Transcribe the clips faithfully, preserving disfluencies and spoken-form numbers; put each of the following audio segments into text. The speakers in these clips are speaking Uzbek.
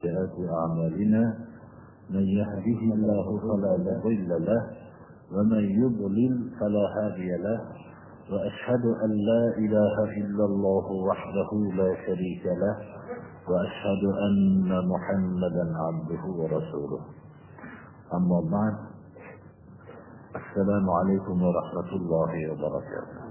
سيئات أعمالنا من يهده الله فلا مضل له ومن يضلل فلا هادي له وأشهد أن لا إله إلا الله وحده لا شريك له وأشهد أن محمدا عبده ورسوله. أما بعد، السلام عليكم ورحمة الله وبركاته.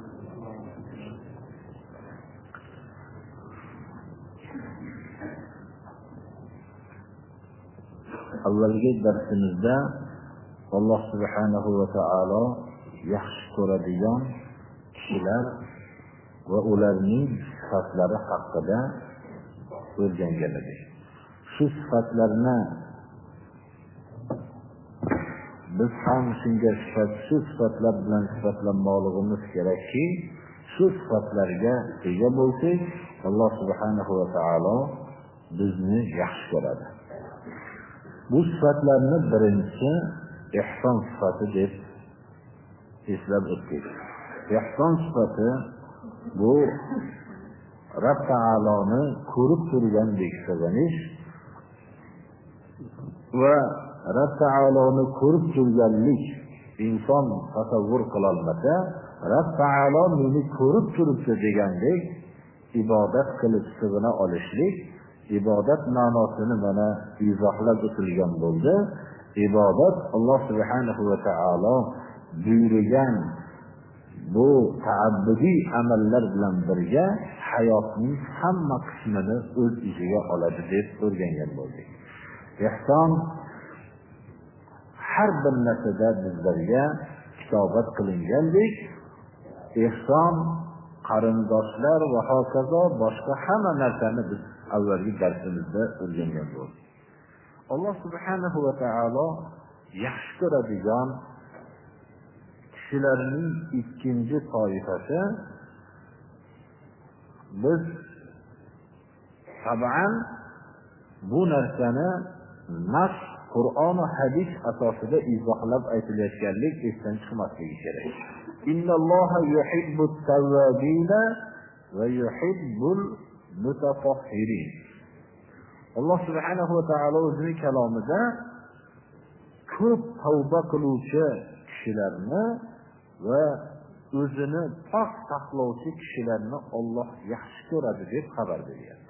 avvalgi darsimizda Alloh subhanahu va taolo yaxshi ko'radigan kishilar va ularning sifatlari haqida o'rgangan edik. Shu sifatlarni biz ham shunga sifat, shu sifatlar bilan sifatlanmoqligimiz kerakki, shu sifatlarga ega bo'lsak, Alloh subhanahu va taolo bizni yaxshi ko'radi. Bu sifatlarni birinchisi ihson sifati deb eslab o'tdik. Ihson sifati bu Rabb taoloni ko'rib turgandek sevinish va Rabb taoloni ko'rib turganlik inson tasavvur qila olmasa, Rabb taolo meni ko'rib turibdi degandek ibodat qilib sig'ina olishlik. Ibodat ma'nosini mana izohlab o'tilgan bo'ldi. Ibodat Alloh subhanahu va taolo buyurgan bu ta'abbudiy amallar bilan birga hayotning hamma qismini o'z ichiga oladi deb o'rgangan bo'ldik. Ihson har bir narsada bizlarga kitobat qilingandek, ihson qarindoshlar va hokazo boshqa hamma narsani biz avvalgi darsimizda o'rgangan bo'ldik. Alloh subhanahu va taolo yaxshi ko'radigan kishilarning ikkinchi toifasi biz taban bu narsani nas Qur'on va hadis asosida izohlab aytilayotganlik esdan chiqmasligi kerak. Innalloha yuhibbut tawwabina va yuhibbul mutatahhirin. Alloh subhanahu va taolo o'zining kalomida ko'p tavba qiluvchi kishilarni va o'zini pok saqlovchi kishilarni Alloh yaxshi ko'radi deb xabar beryapti.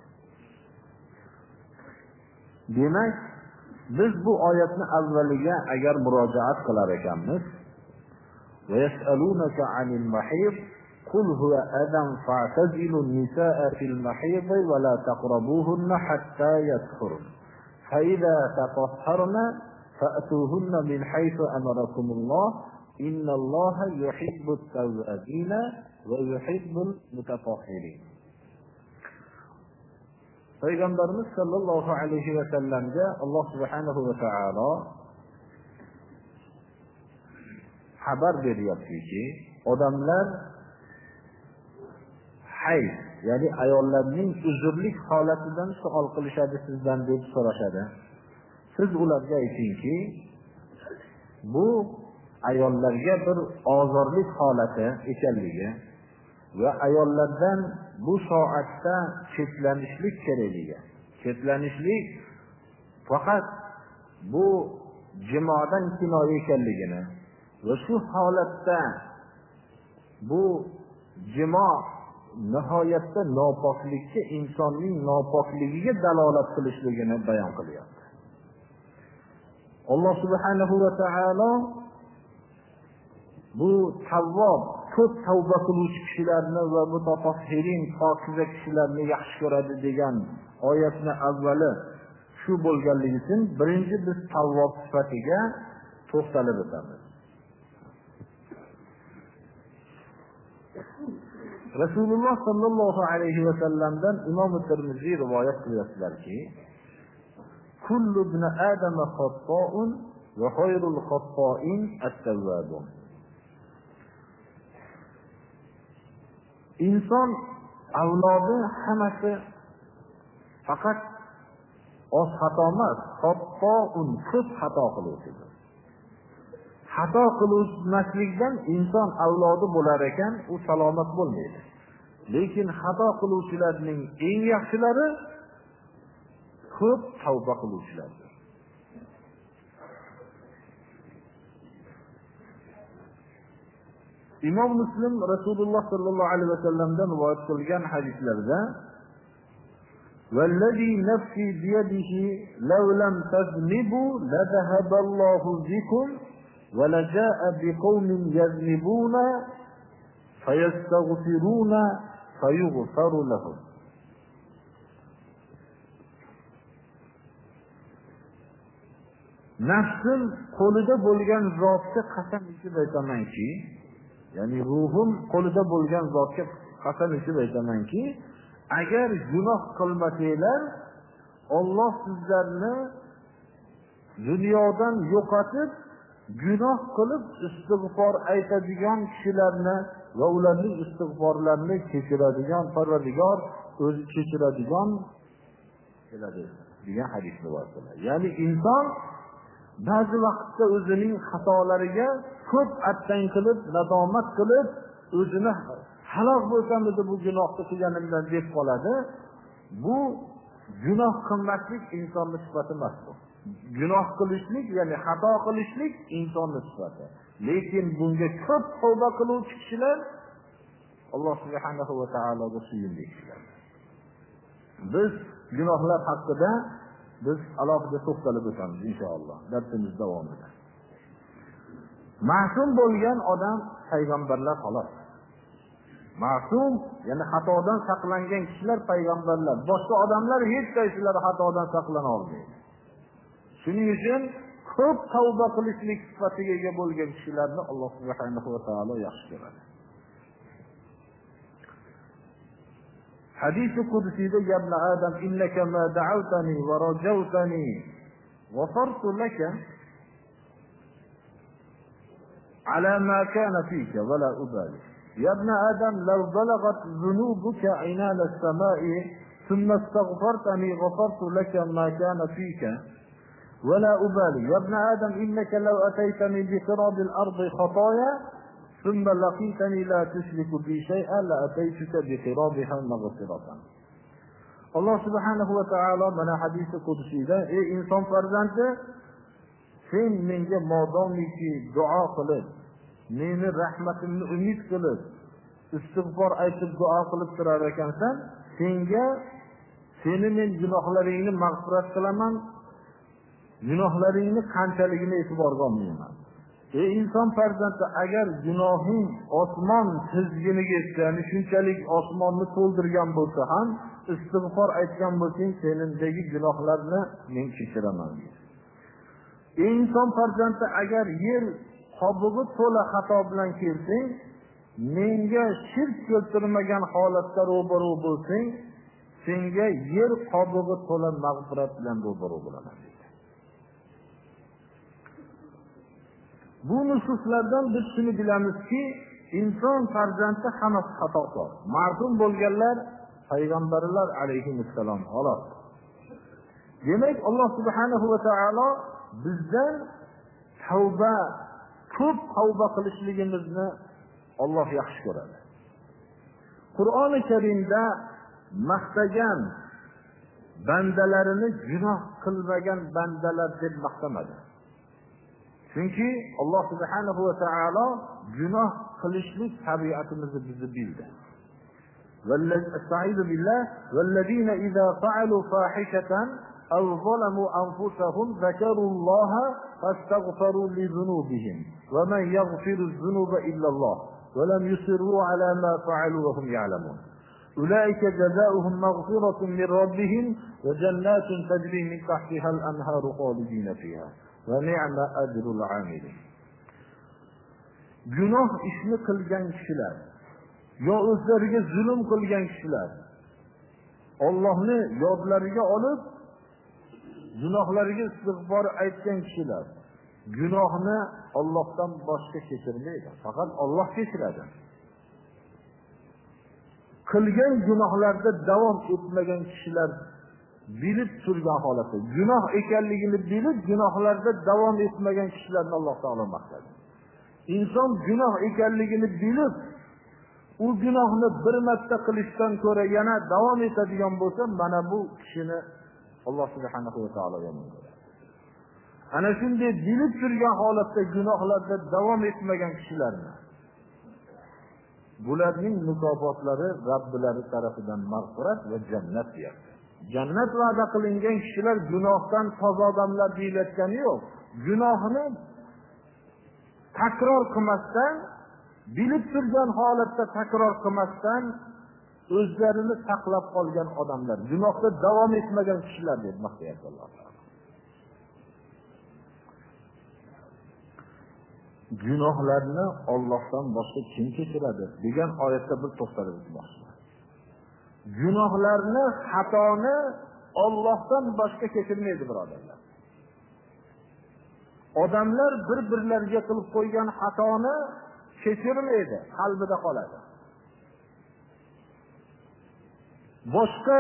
Demak, biz bu oyatni avvaliga agar murojaat qilar ekanmiz, va yas'alunaka 'anil mahid قل هو أذى فاعتزلوا النساء في المحيض ولا تقربوهن حتى يطهرن فإذا تطهرن فأتوهن من حيث أمركم الله إن الله يحب التوابين ويحب المتطهرين. Peygamberimiz sallallohu alayhi va sallamga Alloh subhanahu va taolo xabar beryaptiki, odamlar hayz, ya'ni ayollarning uzrlik holatidan savol qilishadi sizdan deb so'rashadi. Siz ularga aytingki, bu ayollarga bir ozorlik holati ekanligi va ayollardan bu soatda chetlanishlik kerakligi. Chetlanishlik faqat bu jimodan kinoya ekanligini va shu holatda bu jimo nihoyatda nopoklikka, insonning nopokligiga dalolat qilishligini bayon qilyapti. Alloh subhanahu va taolo bu tavvob, ko'p tavba qiluvchi kishilarni va mutatahhirin, pokiza kishilarni yaxshi ko'radi degan oyatni avvali shu bo'lganligi uchun birinchi biz tavvob sifatiga to'xtalib o'tamiz. Rasululloh sallallohu alayhi va sallamdan Imom Tirmiziy rivoyat qilyaptilarki, kullu ibn adam xatta'un va khayrul khatta'in at-tawwabun. Inson avlodi hammasi faqat oz xato emas, xatta'un ko'p xato qiluvchidir. Xato qilmaslikdan inson avlodi bo'lar ekan, u salomat bo'lmaydi. Lekin xato qiluvchilarning eng yaxshilari ko'p tavba qiluvchilardir. Imom Muslim Rasululloh sallallohu alayhi vasallamdan rivoyat qilgan hadislarda "Vallazi nafsi biyadihi law lam taznibu la dhahaba Allahu bikum wa la jaa'a biqaumin yaznibuna fayastaghfiruna fayughfaru lahum." Nafsim qo'lida bo'lgan zotga qasam ichib aytamanki, ya'ni ruhim qo'lida bo'lgan zotga qasam ichib aytamanki, agar gunoh qilmasanglar, Alloh sizlarni dunyodan yo'qotib, gunoh qilib istig'for aytadigan kishilarni va ularning istig'forlarini kechiradigan Parvardigor o'zi kechiradigan keladi degan hadis rivoyat qilinadi. Ya'ni inson ba'zi vaqtda o'zining xatolariga ko'p attang qilib, nadomat qilib, o'zini halok bo'lsamidi bu gunohni qilganimdan deb qoladi. Bu gunoh qilmaslik insonning sifati emas. Gunoh qilishlik, ya'ni xato qilishlik insonning sifati. Lekin bunga ko'p tavba qiluvchi kishilar Alloh subhanahu va taologa suyunli kishilar. Biz gunohlar haqida biz alohida to'xtalib o'tamiz inshaalloh darsimiz davomida. Ma'sum bo'lgan odam payg'ambarlar xolos. Ma'sum, ya'ni xatodan saqlangan kishilar payg'ambarlar. Boshqa odamlar hech qaysilari xatodan saqlana olmaydi. Shuning uchun ko'p tavba qilishlik sifatiga ega bo'lgan kishilarni Alloh subhanahu va taolo yaxshi ko'radi. Hadis qudusiyda ya ibn Adam innaka ma da'awtani wa rajawtani ghafartu laka ala ma kana fika wa la ubali. Ya ibn Adam law balagat dhunubuka inal as-sama'i thumma astaghfartani ghafartu laka ma kana fika wa la ubali. Ya ibn Adam innaka law ataytani bi qirab al-ardi khataya ثم لقيتني لا تشرك بي شيئا لأتيتك بقرابها مغفرة. Alloh subhanahu va taolo mana hadisi qudsiyda ey inson farzandi, sen menga modomiki duo qilib, meni rahmatimni umid qilib, istig'for aytib duo qilib turar ekansan, senga seni men gunohlaringni mag'firat qilaman, gunohlaringni qanchaligini e'tiborga olmayman. Ey inson farzandi, agar gunohing osmon tizginiga yetgani, shunchalik osmonni to'ldirgan bo'lsa ham, istig'for aytgan bo'lsang, seningdagi gunohlarni men kechiraman. Ey inson farzandi, agar yer qobig'i to'la xato bilan kelsang, menga shirk keltirmagan holatda ro'baro bo'lsang, senga yer qobig'i to'la mag'firat bilan ro'baro bo'laman. Bu nususlardan biz shuni bilamizki, inson farzandi hammasi xatokor. Ma'sum bo'lganlar payg'ambarlar alayhissalom xolos. Demak, Alloh subhanahu va taolo bizdan tavba, ko'p tavba qilishligimizni Alloh yaxshi ko'radi. Qur'oni Karimda maqtagan bandalarini gunoh qilmagan bandalar deb maqtamadi. Chunki Alloh subhanahu va taolo gunoh qilishlik tabiatimizni bizni bildi. Vallazi billah vallazina idza fa'alu fahishatan aw zalamu anfusahum zakarulloha fastaghfiru li dhunubihim wa man yaghfiru dhunuba illa Allah wa lam yusirru ala ma fa'alu wa hum ya'lamun. Ulaika jazaohum maghfiratun min rabbihim wa jannatin tajri min tahtiha al-anharu khalidina fiha. Va ni'ma ajrul amilin. Gunoh ishni qilgan kishilar, yo o'zlariga zulm qilgan kishilar, Allohni yodlariga olib, gunohlariga istig'for aytgan kishilar, gunohni Allohdan boshqa kechirmaydi, faqat Alloh kechiradi. Qilgan gunohlarda davom etmagan kishilar bilib turgan holatda, gunoh ekanligini bilib, gunohlarda davom etmagan kishilarni Alloh taolo maqtadi. Inson gunoh ekanligini bilib, u gunohni bir marta qilishdan ko'ra yana davom etadigan bo'lsa, mana bu kishini Alloh subhanahu va taolo yomon ko'radi. Ana shunday bilib turgan holatda gunohlarda davom etmagan kishilarni bularning mukofotlari Robbilari tarafidan mag'firat va jannat deyapti. Jannat va'da qilingan kishilar gunohdan toza odamlar deyilayotgani yo'q. Gunohni takror qilmasdan, bilib turgan holatda takror qilmasdan o'zlarini saqlab qolgan odamlar, gunohda davom etmagan kishilar deb maqtayapti Alloh taolo. Gunohlarni Allohdan boshqa kim kechiradi degan oyatda bir to'xtalib o'tmoqchiman. Gunohlarni, xatoni Allohdan boshqa kechirmaydi, birodarlar. Odamlar bir-birlariga qilib qo'ygan xatoni kechirmaydi, qalbida qoladi. Boshqa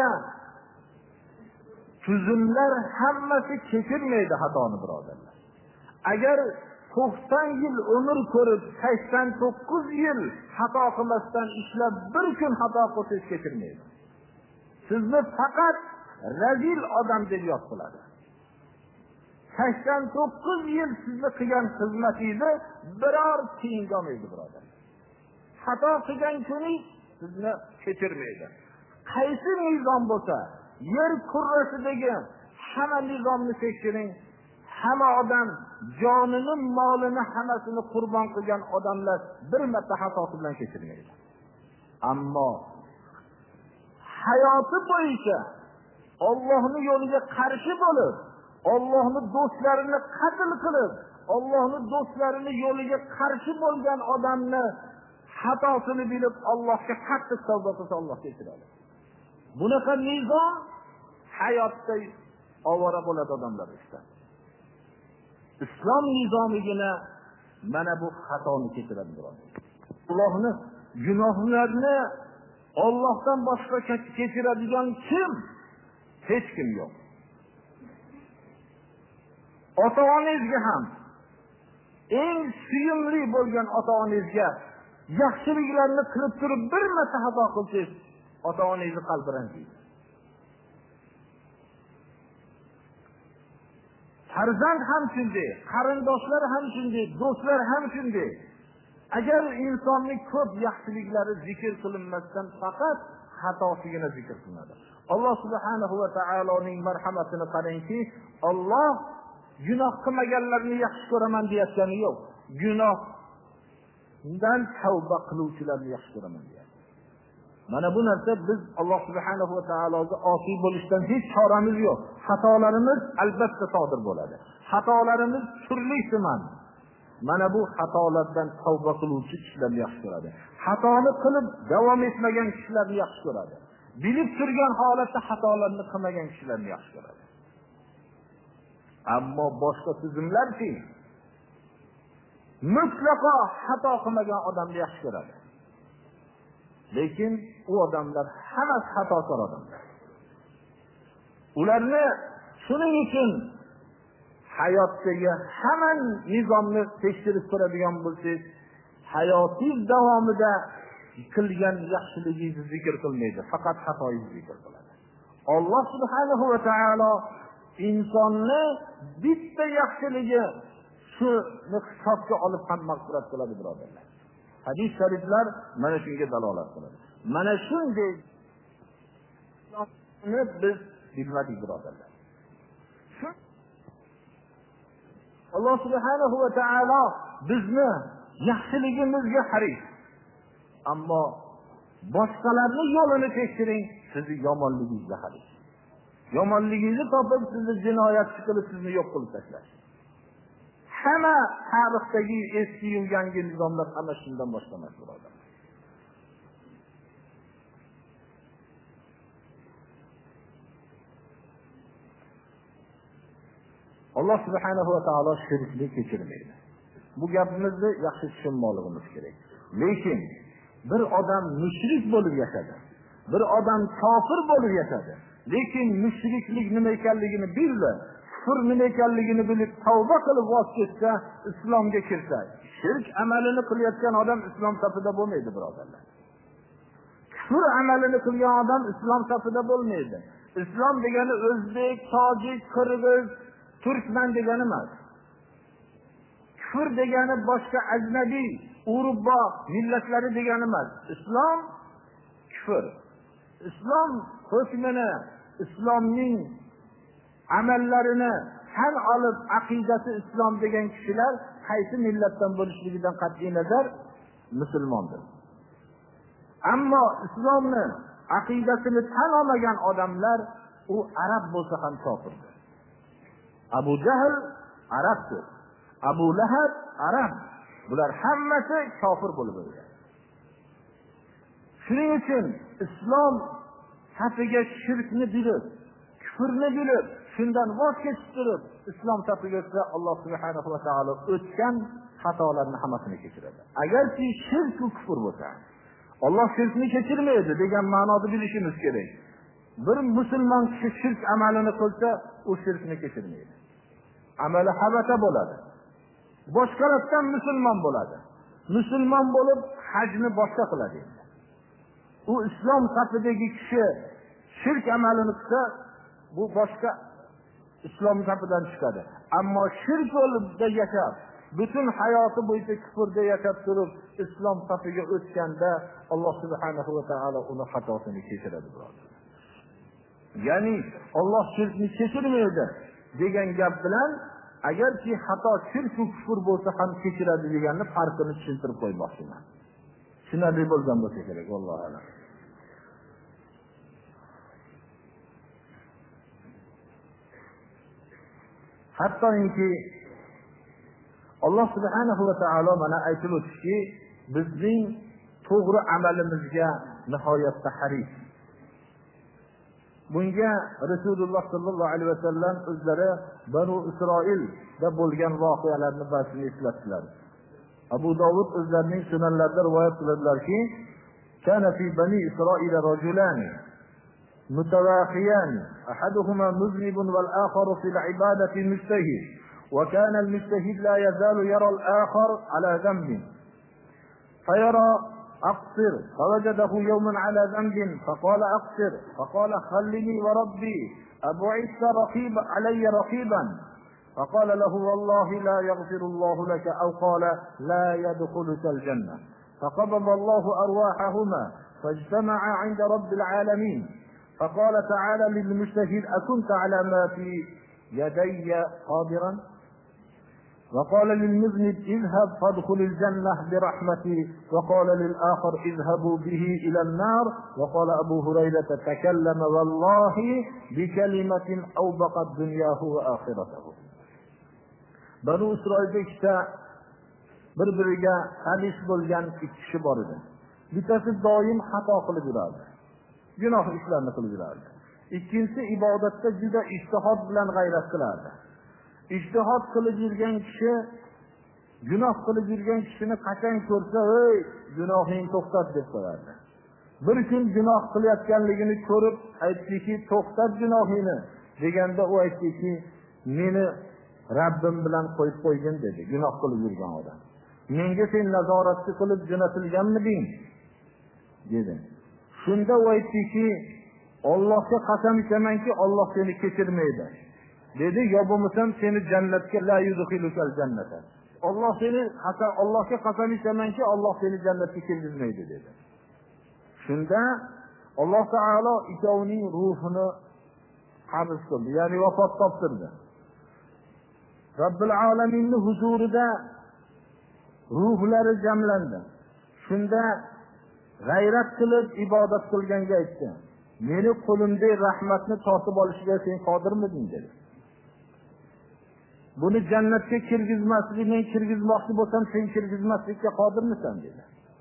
tuzumlar hammasi kechirmaydi xatoni, birodarlar. Agar to'qson yil umr ko'rib, sakson to'qqiz yil xato qilmasdan ishlab bir kun xato qilsangiz kechirmaydi. Sizni faqat razil odam deb yod qiladi. sakson to'qqiz yil sizni qilgan xizmatingizni biror tiyin olmaydi, birodar. Xato qilgan kuni sizni kechirmaydi. Qaysi nizom bo'lsa, yer kurrasidagi hamma nizomni tekshiring. Hamma odam jonini, molini, hammasini qurbon qilgan odamlar bir marta xatosi bilan kechirmaydi. Ammo hayoti bo'yicha Allohning yo'liga qarshi bo'lib, Allohning do'stlarini qatl qilib, Allohning do'stlarini yo'liga qarshi bo'lgan odamni xatosini bilib Allohga qattiq tavba qilsa Alloh kechiradi. Bunaqa nizom hayotda ovora bo'ladi odamlar uchun. Islom nizomigina mana bu xatoni kechiradi, birodar. Allohning gunohlarni Allohdan boshqa kechiradigan kim? Hech kim yo'q. Ota-onangizga ham, eng suyumli bo'lgan ota-onangizga yaxshiliklarni qilib turib bir marta xato qilsangiz, ota-onangizni qalbi ranjiydi. Farzand ham shunday, qarindoshlar ham shunday, do'stlar ham shunday. Agar insonning ko'p yaxshiliklari zikr qilinmasdan faqat xatosigina zikr qilinadi. Alloh subhanahu va taoloning marhamatini qarangki, Alloh gunoh qilmaganlarni yaxshi ko'raman deyotgani yo'q. Gunohdan tavba qiluvchilarni yaxshi ko'raman deyapti. Mana bu narsa biz Alloh subhanahu va taologa osiy bo'lishdan hech choramiz yo'q. Xatolarimiz albatta sodir bo'ladi. Xatolarimiz turli tuman. Mana bu xatolardan tavba qiluvchi kishilarni yaxshi ko'radi. Xatoni qilib davom etmagan kishilarni yaxshi ko'radi. Bilib turgan holatda xatolarni qilmagan kishilarni yaxshi ko'radi. Ammo boshqa tuzumlarki mutlaqo xato qilmagan odamni yaxshi ko'radi. Lekin u odamlar hammasi xatokor odamlar. Ularni shuning uchun hayotdagi hamma nizomni tekshirib ko'radigan bo'lsangiz, hayotingiz davomida qilgan yaxshiligingizni zikr qilmaydi, faqat xatoingizni zikr qiladi. Alloh subhanahu va taolo insonni bitta yaxshiligi shuni hisobga olib ham mag'firat qiladi, birodarlar. Hadis shariflar mana shunga dalolat qiladi. Mana shunday biz bilmadik, birodarlar. Alloh subhanahu va taolo bizni yaxshiligimizga haris. Ammo boshqalarning yo'lini tekshiring, sizni yomonligingizga haris. Yomonligingizni topib sizni jinoyatchi qilib sizni yo'q qilib tashlash. Hamma tarixdagi eski va yangi nizomlar hamma shundan boshlanadi, birodar. Alloh subhanahu va taolo shirkni kechirmaydi. Bu gapimizni yaxshi tushunmoqligimiz kerak. Lekin bir odam mushrik bo'lib yashadi. Bir odam kofir bo'lib yashadi. Lekin mushriklik nima ekanligini bildi. Kufr nima ekanligini bilib tavba qilib voz kechsa, islomga kirsa, shirk amalini qilayotgan odam islom safida bo'lmaydi, birodarlar. Kufr amalini qilgan odam islom safida bo'lmaydi. Islom degani o'zbek, tojik, qirg'iz, turkman degani emas. Kufr degani boshqa ajnabiy, Urubbo millatlari degani emas. Islom kufr. Islom hukmini, islomning amallarini tan olib, aqidasi islom degan kishilar qaysi millatdan bo'lishligidan qat'iy nazar musulmondir. Ammo islomni aqidasini tan olmagan odamlar u arab bo'lsa ham kofirdir. Abu Jahl arabdir. Abu Lahab arab. Bular hammasi kofir bo'lib o'lgan. Shuning uchun islom safiga shirkni bilib, kufrni bilib, shundan voz kechib turib, islom safiga o'tsa Alloh subhanahu va taolo o'tgan xatolarni hammasini kechiradi. Agarki shirk va kufr bo'lsa, Alloh shirkni kechirmaydi degan ma'noda bilishimiz kerak. Bir musulmon kishi shirk amalini qilsa, u shirkni kechirmaydi. Amali habata bo'ladi. Boshqalardan musulmon bo'ladi. Musulmon bo'lib hajni boshqa qiladi. U islom safidagi kishi shirk amalini qilsa, bu boshqa islom safidan chiqadi. Ammo shirk yo'lida yashab, butun hayoti bo'yicha kufrda yashab turib, islom safiga o'tganda Alloh subhanahu va taolo uni xatosini kechiradi, birodar. Ya'ni Alloh shirkni kechirmaydi degan gap bilan agarki xato shirk va kufr bo'lsa ham kechiradi deganni farqini tushuntirib qo'ymoqchiman. Tushunarli bo'lgan bo'lsa kerak, vallohu a'lam. Hattoki Alloh subhanahu va taolo mana aytib o'tdiki, bizning to'g'ri amalimizga nihoyatda haris. Bunga Rasululloh sallallohu alayhi va sallam o'zlari Banu Isroilda bo'lgan voqealarni ba'zini eslatdilar. Abu Dovud o'zlarining sunanlarida rivoyat qiladilarki, kana fi bani Isroil rajulan mutawaqiyan, ahaduhuma muznibun wal akharu fil ibadati mujtahid, wa kana al mujtahid la yazalu yara al akhar ala dhanbin fayara أقصر فوجده يوما على ذنب فقال أقصر فقال خلني وربي أبعثت رقيب علي رقيبا فقال له والله لا يغفر الله لك أو قال لا يدخلك الجنة فقبض الله أرواحهما فاجتمعا عند رب العالمين فقال تعالى للمجتهد أكنت على ما في يدي قادرا وقال للمذنب اذهب فادخل الجنة برحمتي وقال للآخر اذهبوا به إلى النار وقال أبو هريرة تكلم والله بكلمة أوبقت دنياه وآخرته. Banu Isroilda ikkita bir-biriga hadis bo'lgan ikki kishi bor edi. Bittasi doim xato qilib yurardi. Gunoh ishlarni qilib yurardi. Ikkinchisi ibodatda juda ijtihod bilan g'ayrat qilardi. Ijtihod qilib yurgan kishi gunoh qilib yurgan kishini qachon ko'rsa, "Ey, gunohing to'xtat" deb qo'yardi. Bir kun gunoh qilayotganligini ko'rib aytdiki, "To'xtat gunohingni" deganda u aytdiki, "Meni Rabbim bilan qo'yib qo'ygin" dedi, gunoh qilib yurgan odam. "Menga sen nazoratchi qilib jo'natilganmiding?" dedi. Shunda u aytdiki, "Allohga qasam ichamanki, Alloh seni kechirmaydi" dedi. "Yo bo'lmasam seni jannatga la yudkhilukal jannata. Alloh seni qasam Allohga qasam ichamanki, Alloh seni jannatga kirgizmaydi" dedi. Shunda Alloh taolo ikkovining ruhini qabz qildi, ya'ni vafot toptirdi. Robbil alaminning huzurida ruhlari jamlandi. Shunda g'ayrat qilib ibodat qilganga aytdi, "Meni qo'limda rahmatni tortib olishga sen qodirmiding?" dedi. "Buni jannatga kirgizmaslik, men kirgizmoqchi bo'lsam, sen kirgizmaslikka qodirmisan?" dedi.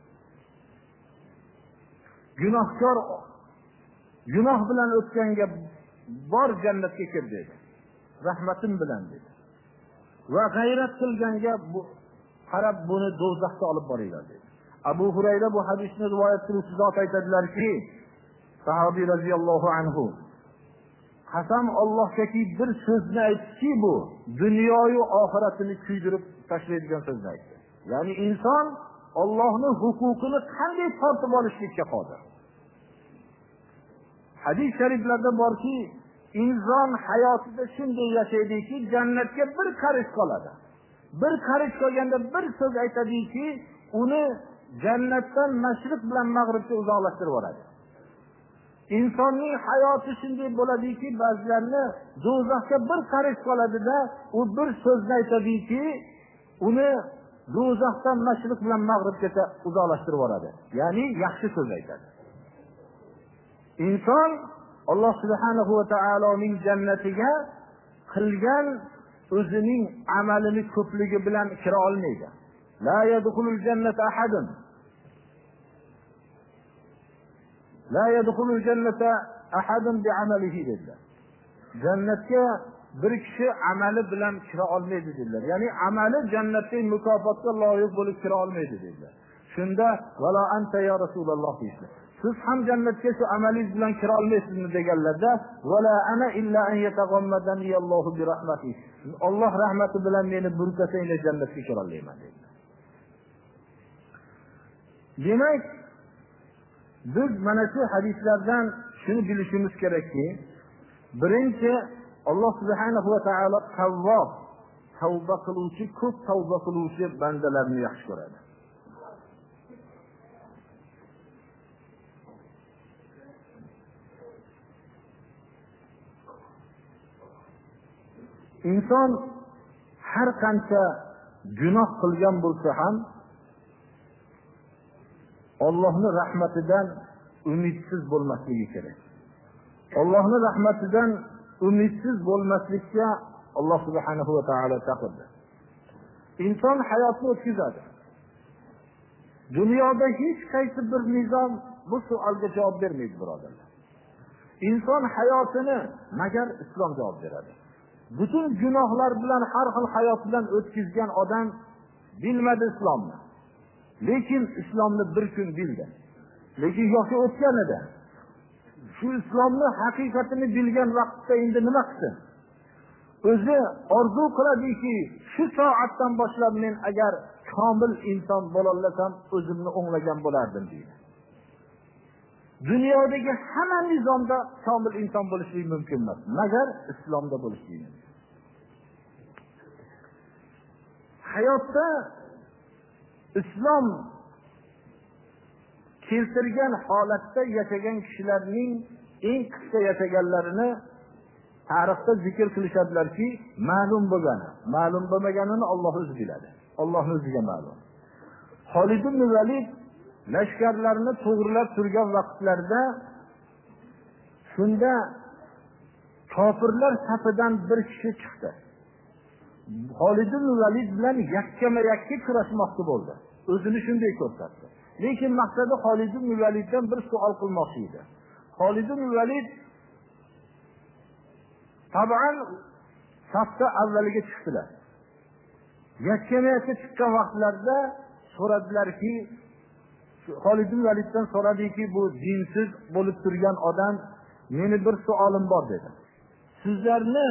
Gunohkor gunoh bilan o'tganga bor jannatga kir dedi. Rahmatim bilan dedi. Va g'ayrat qilganga bu qarab buni do'zaxga olib boringlar dedi. Abu Hurayra bu hadisni rivoyat qiluvchi zot aytadilarki, sahobiy radhiyallohu anhu, qasam Allohgaki bir so'zni aytdiki, bu dunyoyu oxiratini kuydirib tashlaydigan so'zni aytdi. Ya'ni inson Allohning huquqini qanday tortib olishga qodir. hadis shariflarda borki, inson hayotida shunday yashaydiki, jannatga bir qarish qoladi. Bir qarish qolganda bir so'z aytadiki, uni jannatdan mashriq bilan mag'ribga uzoqlashtirib yuboradi. insonning hayoti shunday bo'ladiki, ba'zilarni do'zaxga bir qarish qoladida, u bir so'zni aytadiki, uni do'zaxdan mashriq bilan mag'ribgacha uzoqlashtirib yuboradi. Ya'ni yaxshi so'z aytadi. Inson Alloh subhanahu va taoloning jannatiga qilgan o'zining amalini ko'pligi bilan kira olmaydi. La yadkhulul jannata ahadun La yadkhulul jannata ahadun bi'amalihi dedilar. Jannatga bir kishi amali bilan kira olmaydi dedilar. Ya'ni amali jannatning mukofotga loyiq bo'lib kira olmaydi dedilar. Shunda vala anta ya Rasululloh deydi. Siz ham jannatga shu amalingiz bilan kira olmaysizmi deganlarda, vala ana illa an yataghammadani Allohu bi rahmatihi. Alloh rahmati bilan meni burkasanglar jannatga kira olmayman dedilar. Demak, biz mana shu hadislardan shuni bilishimiz kerakki, birinchi Alloh subhanahu va taolo tavvob, tavba qiluvchi, ko'p tavba qiluvchi bandalarni yaxshi ko'radi. Inson har qancha gunoh qilgan bo'lsa ham Allohning rahmatidan umidsiz bo'lmasligi kerak. Allohning rahmatidan umidsiz bo'lmaslikka Alloh subhanahu va taolo chaqirdi. Inson hayotni o'tkazadi. Dunyoda hech qaysi bir nizom bu savolga javob bermaydi, birodarlar. Inson hayotini magar islom javob beradi. Butun gunohlar bilan har xil hayot bilan o'tkazgan odam bilmadi islomni. Lekin islomni bir kun bildi. Lekin yoshi o'tganida shu islomni haqiqatini bilgan vaqtda endi nima qilsin? O'zi orzu qiladiki, shu soatdan boshlab men agar komil inson bo'la olsam, o'zimni o'nglagan bo'lardim deydi. Dunyodagi hamma nizomda komil inson bo'lishligi mumkin emas, magar islomda bo'lishligi mumkin. Hayotda islom keltirgan holatda yashagan kishilarning eng qisqa yashaganlarini tarixda zikr qilishadilarki, ma'lum bo'lgani, ma'lum bo'lmaganini Alloh o'zi biladi. Allohning o'ziga ma'lum. Xolid ibn Valid lashkarlarni to'g'rilab turgan vaqtlarda shunda kofirlar safidan bir kishi chiqdi. Xolid ibn Valid bilan yakkama-yakka kurashmoqchi bo'ldi. O'zini shunday ko'rsatdi. Lekin maqsadi Xolid ibn Validdan bir savol qilmoqchi edi. Xolid ibn Valid tabian safda avvaliga chiqdilar. Yakkama-yakka chiqqan vaqtlarda so'radilarki, Xolid ibn Validdan so'radiki, bu dinsiz bo'lib turgan odam, meni bir savolim bor dedi. Sizlarni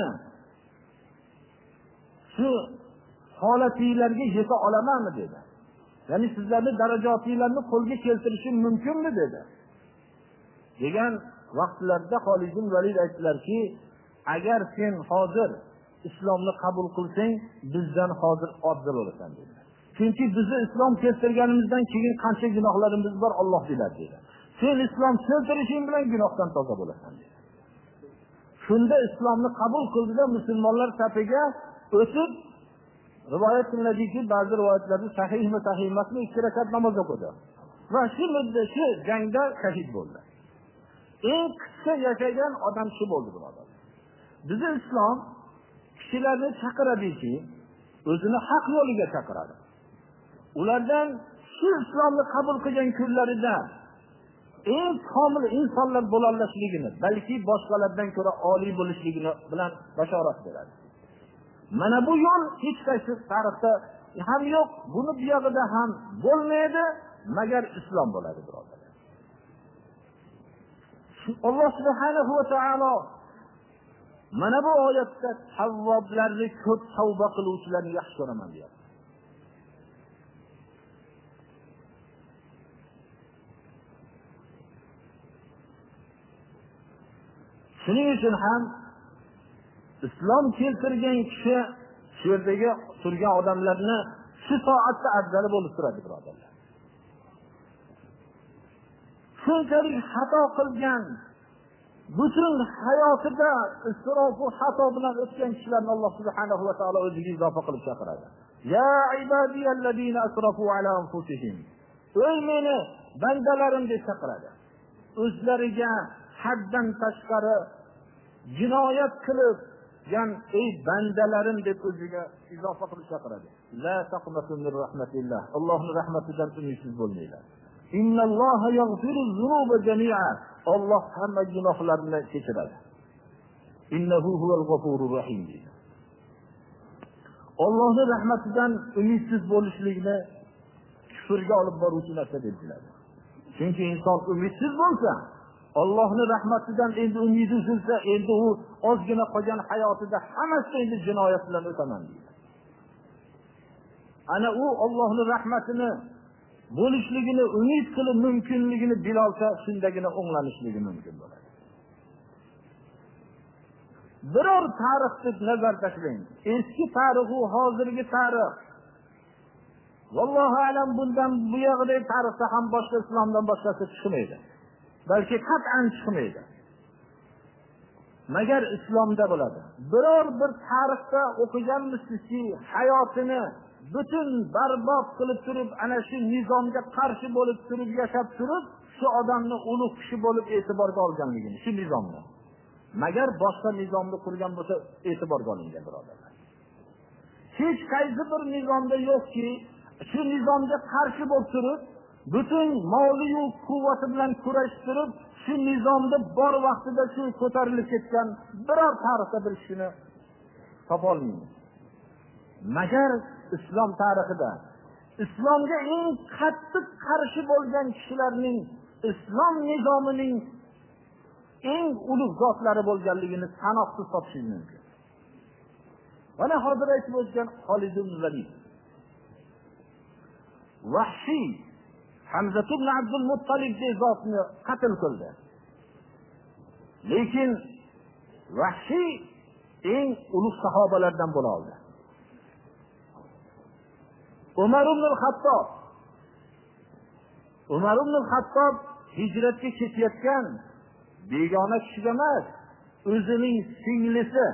shu holatingizlarga yeta olamanmi dedi. Ya'ni sizlarni darajotingizlarni qo'lga keltirishim mumkinmi dedi. Degan vaqtlarda Xolid ibn Valid aytdilarki, agar sen hozir islomni qabul qilsang, bizdan hozir afzal bo'lasan dedi. Chunki bizni islom keltirganimizdan keyin qancha gunohlarimiz bor Alloh biladi dedi. Sen islom keltirishing bilan gunohdan toza bo'lasan dedi. Shunda islomni qabul qildida musulmonlar safiga o'tib, rivoyat qilinadiki, ba'zi rivoyatlarda sahihmi sahih emasmi ikki rakat namoz o'qidi va shu muddati jangda shahid bo'ldi. Eng qisqa yashagan odam shu bo'ldi, birodar. Bizi islom kishilarni chaqiradiki, o'zini haq yo'liga chaqiradi. Ulardan shu islomni qabul qilgan kunlarida eng komil insonlar bo'la olishligini, balki boshqalardan ko'ra oliy bo'lishligini bilan bashorat beradi. Mana bu yo'l hech qaysi tarixda ham yo'q, buni bu yog'ida ham bo'lmaydi, magar islom bo'ladi, birodarlar. Alloh subhanahu va taolo mana bu oyatda tavvoblarni, ko'p tavba qiluvchilarni yaxshi ko'raman deyapti. Shuning uchun ham islom keltirgan kishi shu yerdagi turgan odamlarni shu soatda afzali bo'lib turadi, birodarlar. Shunchalik xato qilgan, butun hayotida isrof va xato bilan o'tgan kishilarni Alloh subhanahu va taolo o'ziga izofa qilib chaqiradi. Ya ibadiyallazina asrafu ala anfusihim. Ey meni bandalarim deb chaqiradi. O'zlariga haddan tashqari jinoyat qilib, yan ey bandalarim deb o'ziga izofa qilib chaqiradi. La taqnatu min rahmatillah. Allohning rahmatidan umidsiz bo'lmanglar. Innalloha yaghfiru zunuba jami'a. Alloh hamma gunohlarni kechiradi. Innahu huval g'afurur rahim. Allohning rahmatidan umidsiz bo'lishlikni kufrga olib boruvchi narsa deb biladi. Chunki inson umidsiz bo'lsa, Allohning rahmatidan endi umidi uzilsa, endi u ozgina qolgan hayotida hammasi endi jinoyat bilan o'taman deydi. Ana u Allohning rahmatini bo'lishligini umid qilib mumkinligini bilolsa, shundagina o'nglanishligi mumkin bo'ladi. Biror tarixni nazar tashlang. Eski tarix u hozirgi tarix. Vallohu alam bundan bu yog'idagi tarixda ham boshqa islomdan boshqasi chiqmaydi. Balki qat'an chiqmaydi. Magar islomda bo'ladi. Biror bir tarixda o'qiganmizki, hayotini butun barbod qilib turib, ana shu nizomga qarshi bo'lib turib, yashab turib, shu odamni ulug' kishi bo'lib e'tiborga olganligini, shu nizomni. Magar boshqa nizomni qurgan bo'lsa, e'tiborga olingan, birodarlar. Hech qaysi bir nizomda yo'qki, shu nizomga qarshi bo'lib turib, butun moliyu quvvati bilan kurashib turib, shu nizomda bor vaqtida shu ko'tarilib ketgan biror tarixda bir kishini topa olmaymiz. Magar islom tarixida islomga eng qattiq qarshi bo'lgan kishilarning islom nizomining eng ulug' zotlari bo'lganligini sanoqsiz topishingiz mumkin. Mana hozir aytib o'tgan Xolid ibn Valid, Vahshiy Hamza ibn Abdul Muttalib deb zotni qatl qildi. Lekin Vahshiy eng ulug' sahobalardan bo'la oldi. Umar ibn al-Xattob Umar ibn al-Xattob hijratga ketayotgan begona kishi emas, o'zining singlisi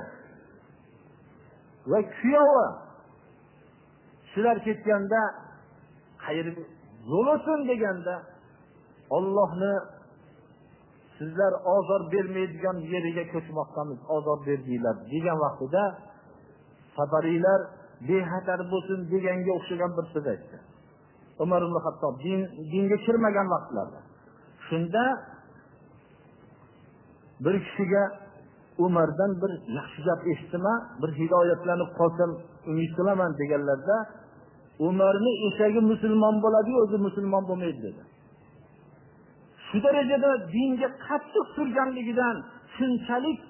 va kuyovi shular ketganda qayerga yo'l o'tsin deganda, Allohni sizlar ozor bermaydigan yeriga ko'chmoqdamiz, ozor berdinglar degan vaqtida safariylar bexatar bo'lsin deganga o'xshagan bir so'z aytdi. Umar ibn Xattob din, dinga kirmagan vaqtlarda. Shunda bir kishiga Umardan bir yaxshi gap eshitdimmi, bir hidoyatlanib qolsam umid qilaman deganlarda, Umarning eshagi musulmon bo'ladi, o'zi musulmon bo'lmaydi dedi. Shu darajada dinga qattiq turganligidan shunchalik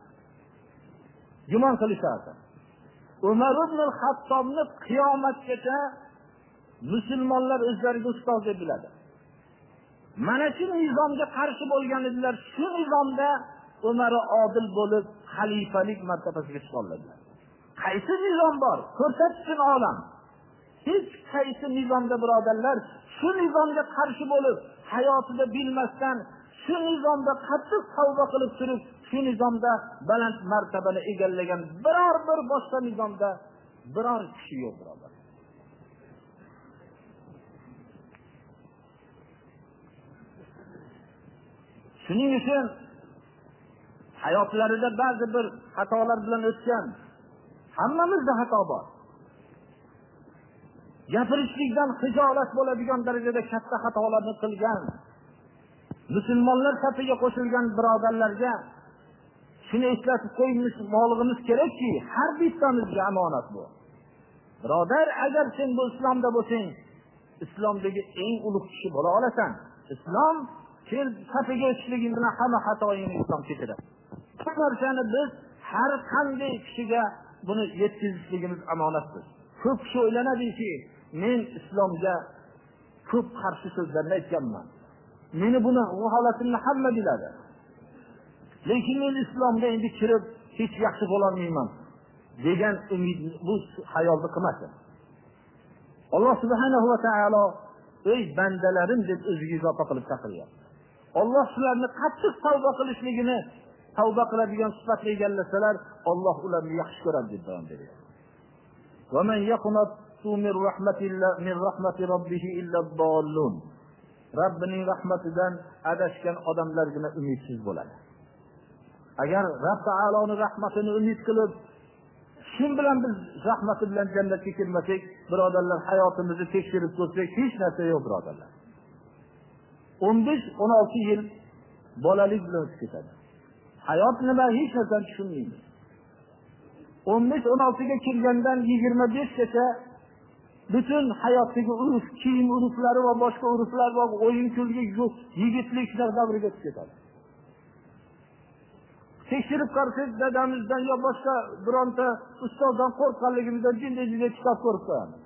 gumon qilishardi. Umar ibn al-Xattobni qiyomatgacha musulmonlar o'zlariga ustoz deb biladi. Mana shu nizomga qarshi bo'lgan edilar. Shu nizomda Umar odil bo'lib xalifalik martabasiga chiqa oldilar. Qaysi nizom bor? Ko'rsatsin olam. Hech qaysi nizomda, birodarlar, shu nizomga qarshi bo'lib hayotida bilmasdan, shu nizomda qattiq tavba qilib turib, shu nizomda baland martabani egallagan biror bir boshqa nizomda biror kishi yo'q, birodar. Shuning uchun hayotlarida ba'zi bir xatolar bilan o'tgan, hammamizda xato bor. Gapirishlikdan xijolat bo'ladigan darajada katta xatolarni qilgan musulmonlar safiga qo'shilgan birodarlarga shuni eslatib qo'yishimiz kerakki, har bittamizga amonat bu. Birodar, agar sen bu islomda bo'lsang, islomdagi eng ulug' kishi bo'la olasan. Islom sen safiga o'tishliging bilan hamma xatoingni islom kechiradi. Bu narsani biz har qanday kishiga buni yetkazishligimiz amonatdir. Ko'p kishi o'ylanadiki, men islomga ko'p qarshi so'zlarni aytganman. Meni buni, bu holatimni hamma biladi. lekin men islomga endi kirib hech yaxshi bo'la olmayman degan umid bu xayolni qilmasin. Alloh subhanahu va taolo ey bandalarim deb o'ziga izofa qilib chaqiryapti. Alloh sizlarni qattiq tavba qilishligini, tavba qiladigan sifatga egallasalar, Alloh ularni yaxshi ko'radi deb davom beryapti. Va man yaqnatu min rahmatillah min rahmati rabbih illa ad-dallun. Robbining rahmatidan adashgan odamlargina umidsiz bo'ladi. Agar Rabb taoloning rahmatini umid qilib, shin bilan biz rahmati bilan jannatga kirmasak, birodarlar, hayotimizni tekshirib ko'rsak, hech narsa yo'q, birodarlar. o'n besh o'n olti yil bolalik bilan o'tib ketadi. Hayot nima, hech narsani tushunmaymiz. o'n besh o'n olti ga kirgandan yigirma besh gacha butun hayotdagi urf, kiyim urflari va boshqa urflar va o'yin kulgi, yigitlik davriga o'tib ketadi. Tekshirib qarasak, dadamizdan yo boshqa bironta ustozdan qo'rqqanligimizdan jinday-jinday kitob ko'rib qo'yamiz.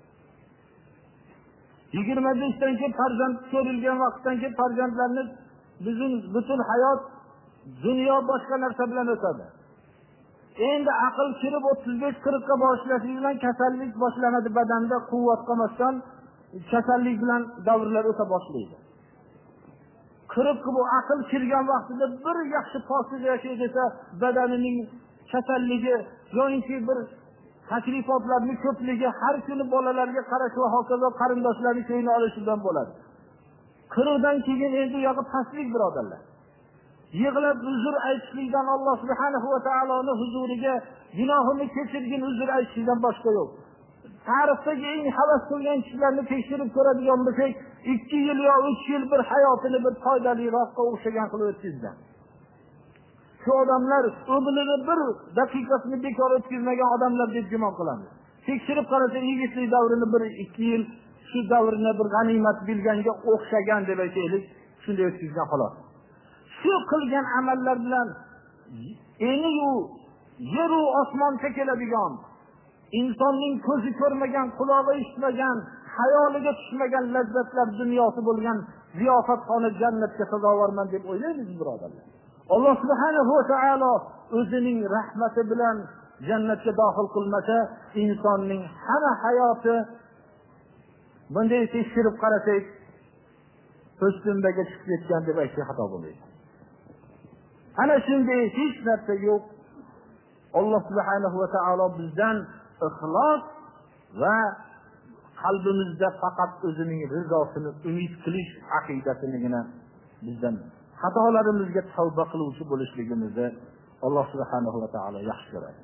yigirma beshdan keyin farzand ko'rilgan vaqtdan keyin farzandlarni bizning butun hayot dunyo boshqa narsa bilan o'tadi. Endi aql kirib o'ttiz besh qirq ga boshlashi bilan kasallik boshlanadi, badanda quvvat qolmasdan kasallik bilan davrlar o'ta boshlaydi. Qirq bu aql kirgan vaqtida bir yaxshi pokiza yashay desa, badanining kasalligi yo'inki bir taklifotlarning ko'pligi, har kuni bolalarga qarash va hokazo qarindoshlarning ko'ngli olishidan bo'ladi. qirqdan keyin endi yog'i pastlik, birodarlar. Yig'lab uzr aytishlikdan Alloh subhanahu va taoloning huzuriga gunohini kechirgin uzr aytishdan boshqa yo'q. Tarixdagi eng havas qilgan kishilarni tekshirib ko'radigan bo'lsak, ikki yil yo uch yil bir hayotini bir foydaliroqqa o'xshagan qilib o'tkazgan. Shu odamlar umrini bir daqiqasini bekor o'tkazmagan odamlar deb gumon qilamiz. Tekshirib qarasak, yigitlik davrini bir ikki yil shu davrni bir g'animat bilganga o'xshagan deb aytaylik, shunday o'tkazgan xolos. Shu qilgan amallar bilan eni yu yer u osmonga keladigan, insonning ko'zi ko'rmagan, qulog'i eshitmagan, hayoliga tushmagan lazzatlar dunyosi bo'lgan ziyofatxona jannatga sazovorman deb o'ylaymiz, birodarlar. Alloh subhanahu va taolo o'zining rahmati bilan jannatga daxil qilmasa, insonning hamma hayoti bunday tekshirib qarasak, po'stindaga chiqib ketgan deb aytsak xato bo'lmaydi. Ana shunday hech narsa yo'q. Alloh subhanahu va taolo bizdan ixlos va qalbimizda faqat o'zining rizosini umid qilish aqidasinigina bizdan xatolarimizga tavba qiluvchi bo'lishligimizni Alloh subhanahu va taolo yaxshi ko'radi.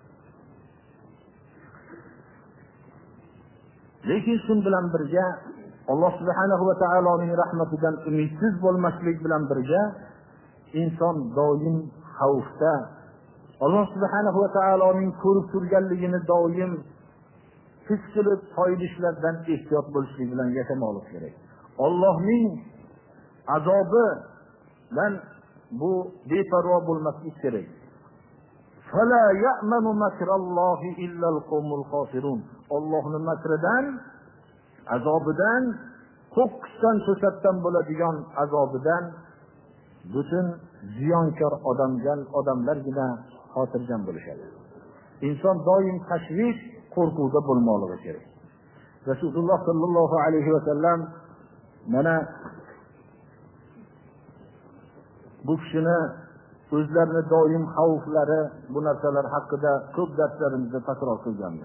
Lekin shun bilan birga Alloh subhanahu va taoloning rahmatidan umidsiz bo'lmaslik bilan birga inson doim xavfda, Alloh subhanahu va taoloning ko'rib turganligini doim his qilib, foydishlardan ehtiyot bo'lishlik bilan yashamoqlik kerak. Allohning azobi bilan bu beparvo bo'lmaslik kerak. Fala ya'manu makrallohi illa al-qawmul khasirun. Allohning makridan, azobidan, qo'qqisdan, to'satdan bo'ladigan azobidan butun ziyonkor odamlar odamlargina xotirjam bo'lishadi. Inson doim tashvish, qo'rquvda bo'lmoqligi kerak. Rasululloh sallallohu alayhi va sallam mana bu kishini o'zlarini doim xavflari, bu narsalar haqida ko'p darslarimizda takror qilganmiz.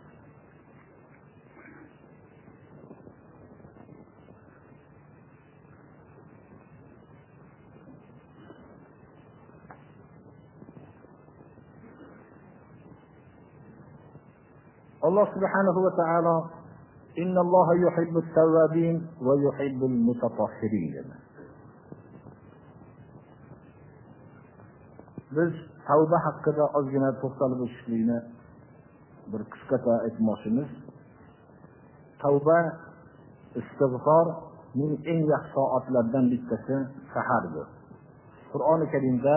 Allah subhanahu wa ta'ala inna Allaha yuhibbu at-tawwabin wa yuhibbu al-mutatahhirin. Biz tavba haqida ozgina to'xtalib o'tishlikni bir qisqacha aytmoqchimiz. Tavba, istig'forning eng yaxshi soatlaridan bittasi sahardir. Qur'oni Karimda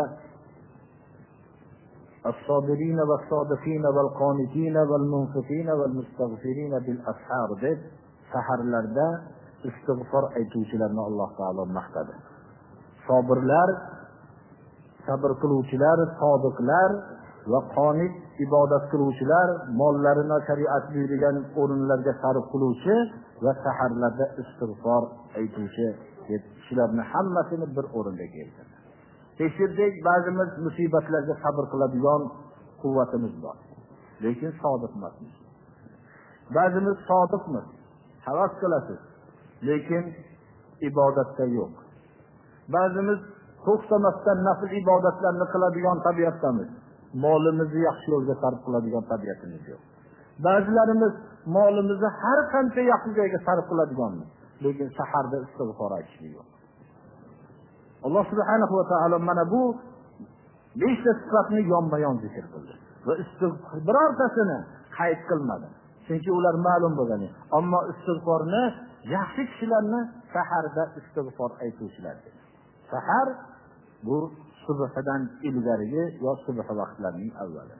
الصابرين والصادقين والقانتين والمنفقين والمستغفرين بالأسحار deb saharlarda istig'for aytuvchilarni Alloh taolo maqtadi. Sabirlar, sabr qiluvchilar, sodiqlar va qonit ibodat qiluvchilar, mollarini shariat buyurgan o'rinlarga sarf qiluvchi va saharlarda istig'for aytuvchi deb shularni hammasini bir o'rinda keltirdi. Tekshirdik, ba'zimiz musibatlarga sabr qiladigan quvvatimiz bor, lekin sodiq emasmiz. Ba'zimiz sodiqmiz, havas qilasiz, lekin ibodatda yo'q. Ba'zimiz to'xtamasdan nafl ibodatlarni qiladigan tabiatdamiz, molimizni yaxshi yo'lga sarf qiladigan tabiatimiz yo'q. Ba'zilarimiz molimizni har qancha yaxshi joyga sarf qiladiganmiz, lekin saharda istig'for aytishimiz yo'q. Alloh subhanahu va taolo mana bu beshta sifatni yonma-yon zikr qildi va istig'for birortasini qayd qilmadi. Chunki ular ma'lum bo'lgan. Ammo istig'forni yaxshi kishilarni saharda istig'for aytuvchilar dedi. Sahar bu subhdan ilgarigi yo subh vaqtlarining avvali.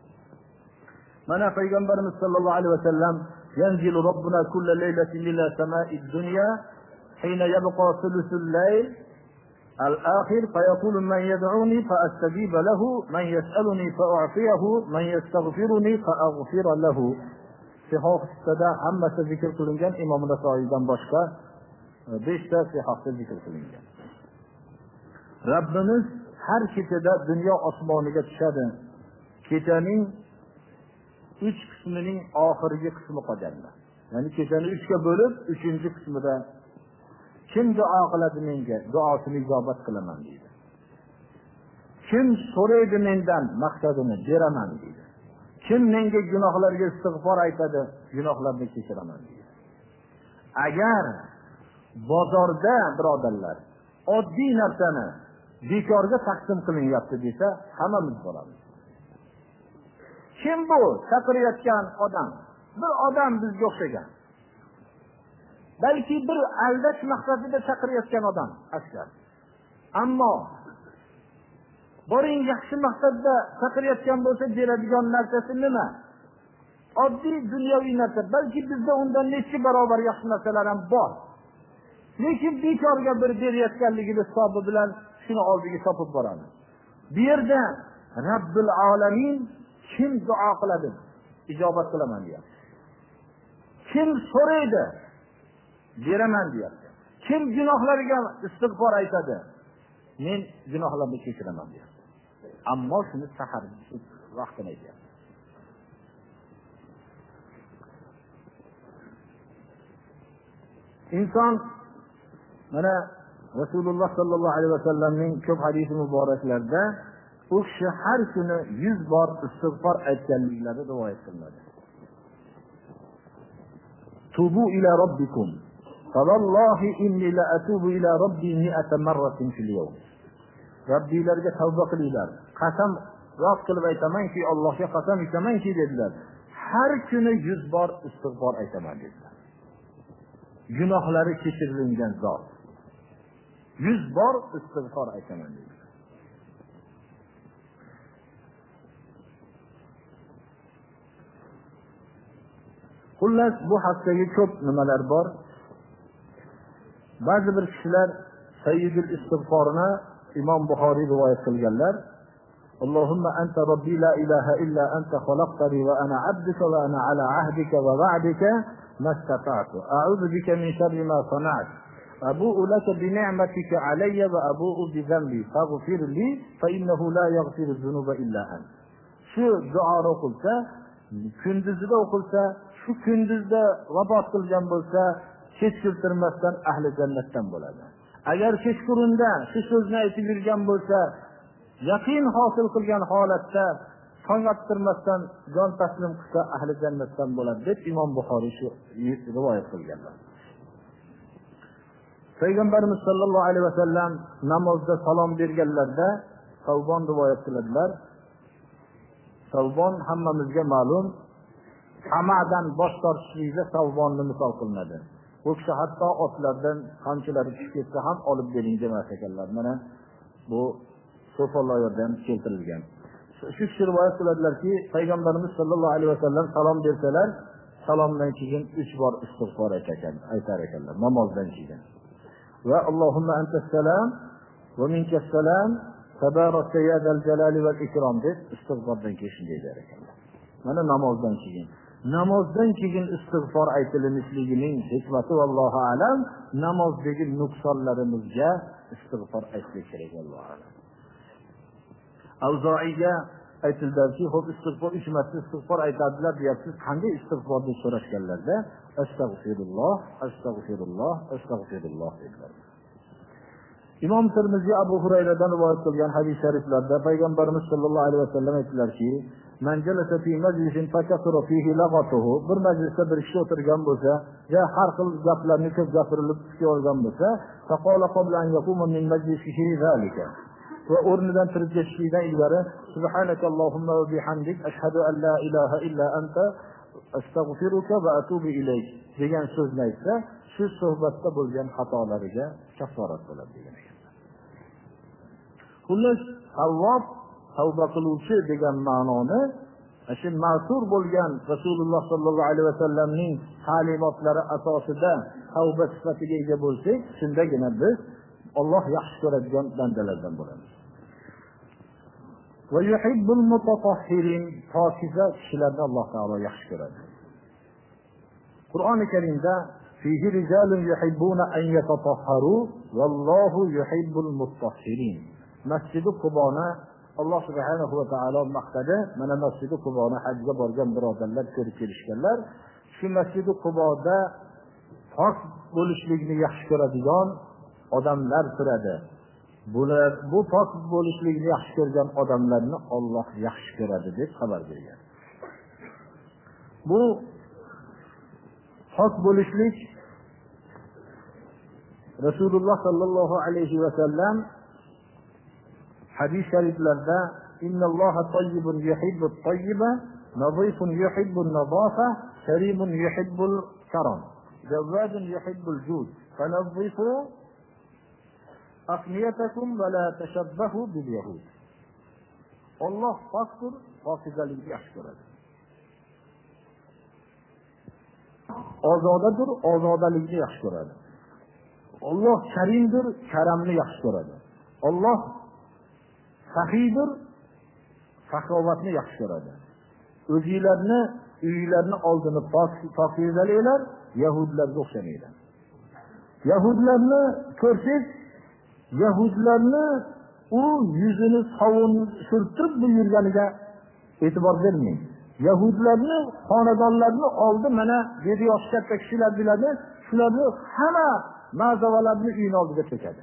Mana payg'ambarimiz sollallohu alayhi vasallam yanzilu robbuna kulla laylatin ila sama'id dunya hina yabqa thuluthul layl al-akhir fayaqulu man yad'uni fa'astajib lahu man yas'aluni fa'u'tiyahu man yastaghfiruni fa'aghfir lahu. Sahihda hammasi zikr qilingan, Imom Nasoiydan boshqa beshta sahihda zikr qilingan. Rabbimiz har kechada dunyo osmoniga tushadi. Kechaning uch qismining oxirgi qismi qoladi. Ya'ni kechani uchga bo'lib, uchinchi qismida kim duo qiladi menga, duosini ijobat qilaman deydi. Kim so'raydi mendan, maqsadini beraman deydi. Kim menga gunohlarga istig'for aytadi, gunohlarni kechiraman deydi. Agar bozorda birodarlar oddiy narsani bekorga taqsim qilinyapti desa, hammamiz boramiz. Kim bu? Chaqirayotgan odam. Bir odam bizga o'xshagan. Balki bir aldash maqsadida chaqirayotgan odam askar. Ammo boring yaxshi maqsadda chaqirayotgan bo'lsa, beradigan narsasi nima? Oddiy dunyoviy narsa. Balki bizda undan necha barobar yaxshi narsalar ham bor. Lekin bekorga bir berayotganligini hisobi bilan shuni oldiga topib boramiz. Bu yerda Robbil alamin kim duo qiladi, ijobat qilaman deyapti. Kim so'raydi, beraman deyapti. Kim gunohlariga istig'for aytadi, men gunohlarni kechiraman deyapti. Ammo shuni sahar vaqtida aytyapti. Inson mana Rasululloh sallallohu alayhi vasallamning ko'p hadis muboraklarida u kishi har kuni yuz bor istig'for aytganliklari rivoyat qilinadi. Tubu ila robbikum. Fallohi inni la atubu ila robbi mi'ata marratin fil yawm. Robbilarga tavba qilinglar. Qasam rost qilib aytamanki, Allohga qasam ichamanki dedilar. Har kuni yuz bor istig'for aytaman dedilar. Gunohlari kechirilgan zot. yuz bor istig'for aytaman dedilar. Xullas bu haqdagi ko'p nimalar bor. Ba'zi bir kishilar Sayyidul istig'forni Imom Buxoriy rivoyat qilganlar. Allohumma anta robbi la ilaha illa anta xalaqtani va ana abduka va ana ala ahdika va va'dika mastata'tu. A'udhu bika min sharri ma sana'tu. Abu'u laka bi ni'matika alayya va abu'u bi dhanbi faghfir li fa innahu la yaghfiru dhunuba illa ant. Shu duoni o'qilsa, kunduzida o'qilsa, shu kunduzda vafot qilgan bo'lsa, kechiktirmasdan ahli jannatdan bo'ladi. Agar kechqurunda shu so'zni aytib yurgan bo'lsa, yaqin hosil qilgan holatda tongottirmasdan jon taslim qilsa ahli jannatdan bo'ladi deb Imom Buxoriy shu rivoyat qilganlar. Payg'ambarimiz sollallohu alayhi vasallam namozda salom berganlarda Savbon rivoyat qiladilar. Savbon hammamizga ma'lum, Hamadan bosh tortishlikda Savbonni misol qilinadi. Bu kishi hatto otlardan qanchalar tushib ketsa ham olib bering demas ekanlar. Mana bu so'follardan keltirilgan. Shu kishi rivoyat qiladilarki, Payg'ambarimiz sollallohu alayhi vasallam salom bersalar, salomdan keyin uch bor istig'for aytar ekanlar namozdan keyin. Va Allohumma antas salam va minkas salam tabarakta ya zal jalali val ikrom deb istig'fordan keyin shunday der ekanlar. Mana namozdan keyin namozdan keyin istig'for aytilishining hikmati vallohu alam, namozdagi nuqsonlarimizga istig'for aytsak kerak vallohu alam. Avzoiga aytildi, xo'p istig'for uch marta istig'for aytadilar deyapsiz, qanday istig'for deb so'rashganlarda astag'firulloh, astag'firulloh, astag'firulloh dedilar. Imom Tirmiziy Abu Hurayradan rivoyat qilgan hadis shariflarda payg'ambarimiz sollallohu alayhi vasallam aytdilarki, "Man jalasa fi majlisin fakasara fihi lagatuhu", bir majlisda bir kishi o'tirgan bo'lsa, ya har xil gaplarni ko'p gapirilib chiqib olgan bo'lsa, faqala qabla an yaquma min majlisihi zalika, va o'rnidan turib ketishdan ilgari subhanakallohumma va bihamdik ashhadu an la ilaha illa anta astaghfiruka va atubu ilayk degan so'zni aytsa, shu suhbatda bo'lgan xatolariga kafforat bo'ladi degan ekanlar. Xullas, tavvob tavba qiluvchi degan ma'noni shu ma'sur bo'lgan Rasululloh sollallohu alayhi vasallamning ta'limotlari asosida tavba sifatiga ega bo'lsak, shundagina biz Alloh yaxshi ko'radigan bandalardan bo'lamiz. Va yuhibbul mutatahhirin, pokiza kishilarni Alloh taolo yaxshi ko'radi. Qur'oni Karimda fihi rijalun yuhibbuna an yatatahharu vallohu yuhibbul mutahhirin. Masjid-i Quboni Alloh subhanahu va taolo maqsadi, mana Masjid-i Quboni hajga borgan birodarlar ko'rib kelishganlar. Shu Masjid-i Quboda pok bo'lishlikni yaxshi ko'radigan odamlar turadi. Bular bu pok bo'lishlikni yaxshi ko'rgan odamlarni Alloh yaxshi ko'radi deb xabar bergan. Bu pok bo'lishlik Rasululloh sallallohu alayhi va sallam hadis shariflarda innalloha tayyibun yuhibbut tayyiba, nadifun yuhibbun nadafa, karimun yuhibbul karam, jawadun yuhibbul jud, fanadhifu aqniyatakum va la tashabbahu bil yahud. Alloh pokdir, pokizalikni yaxshi ko'radi. Ozodadir, ozodalikni yaxshi ko'radi. Alloh karimdir, karamni yaxshi ko'radi. Alloh saxiydir, saxovatni yaxshi ko'radi. O'zingizlarni, uyingizlarni oldini pokizalanglar, yahudlarga o'xshamanglar. Yahudlarni ko'rsangiz, yahudlarni u yuzini sovun surtib yurganiga e'tibor bermang. Yahudlarni xonadonlarni oldi, mana dedi yosh katta kishilar biladi, shularni hamma mazavalarni uyining oldiga to'kadi.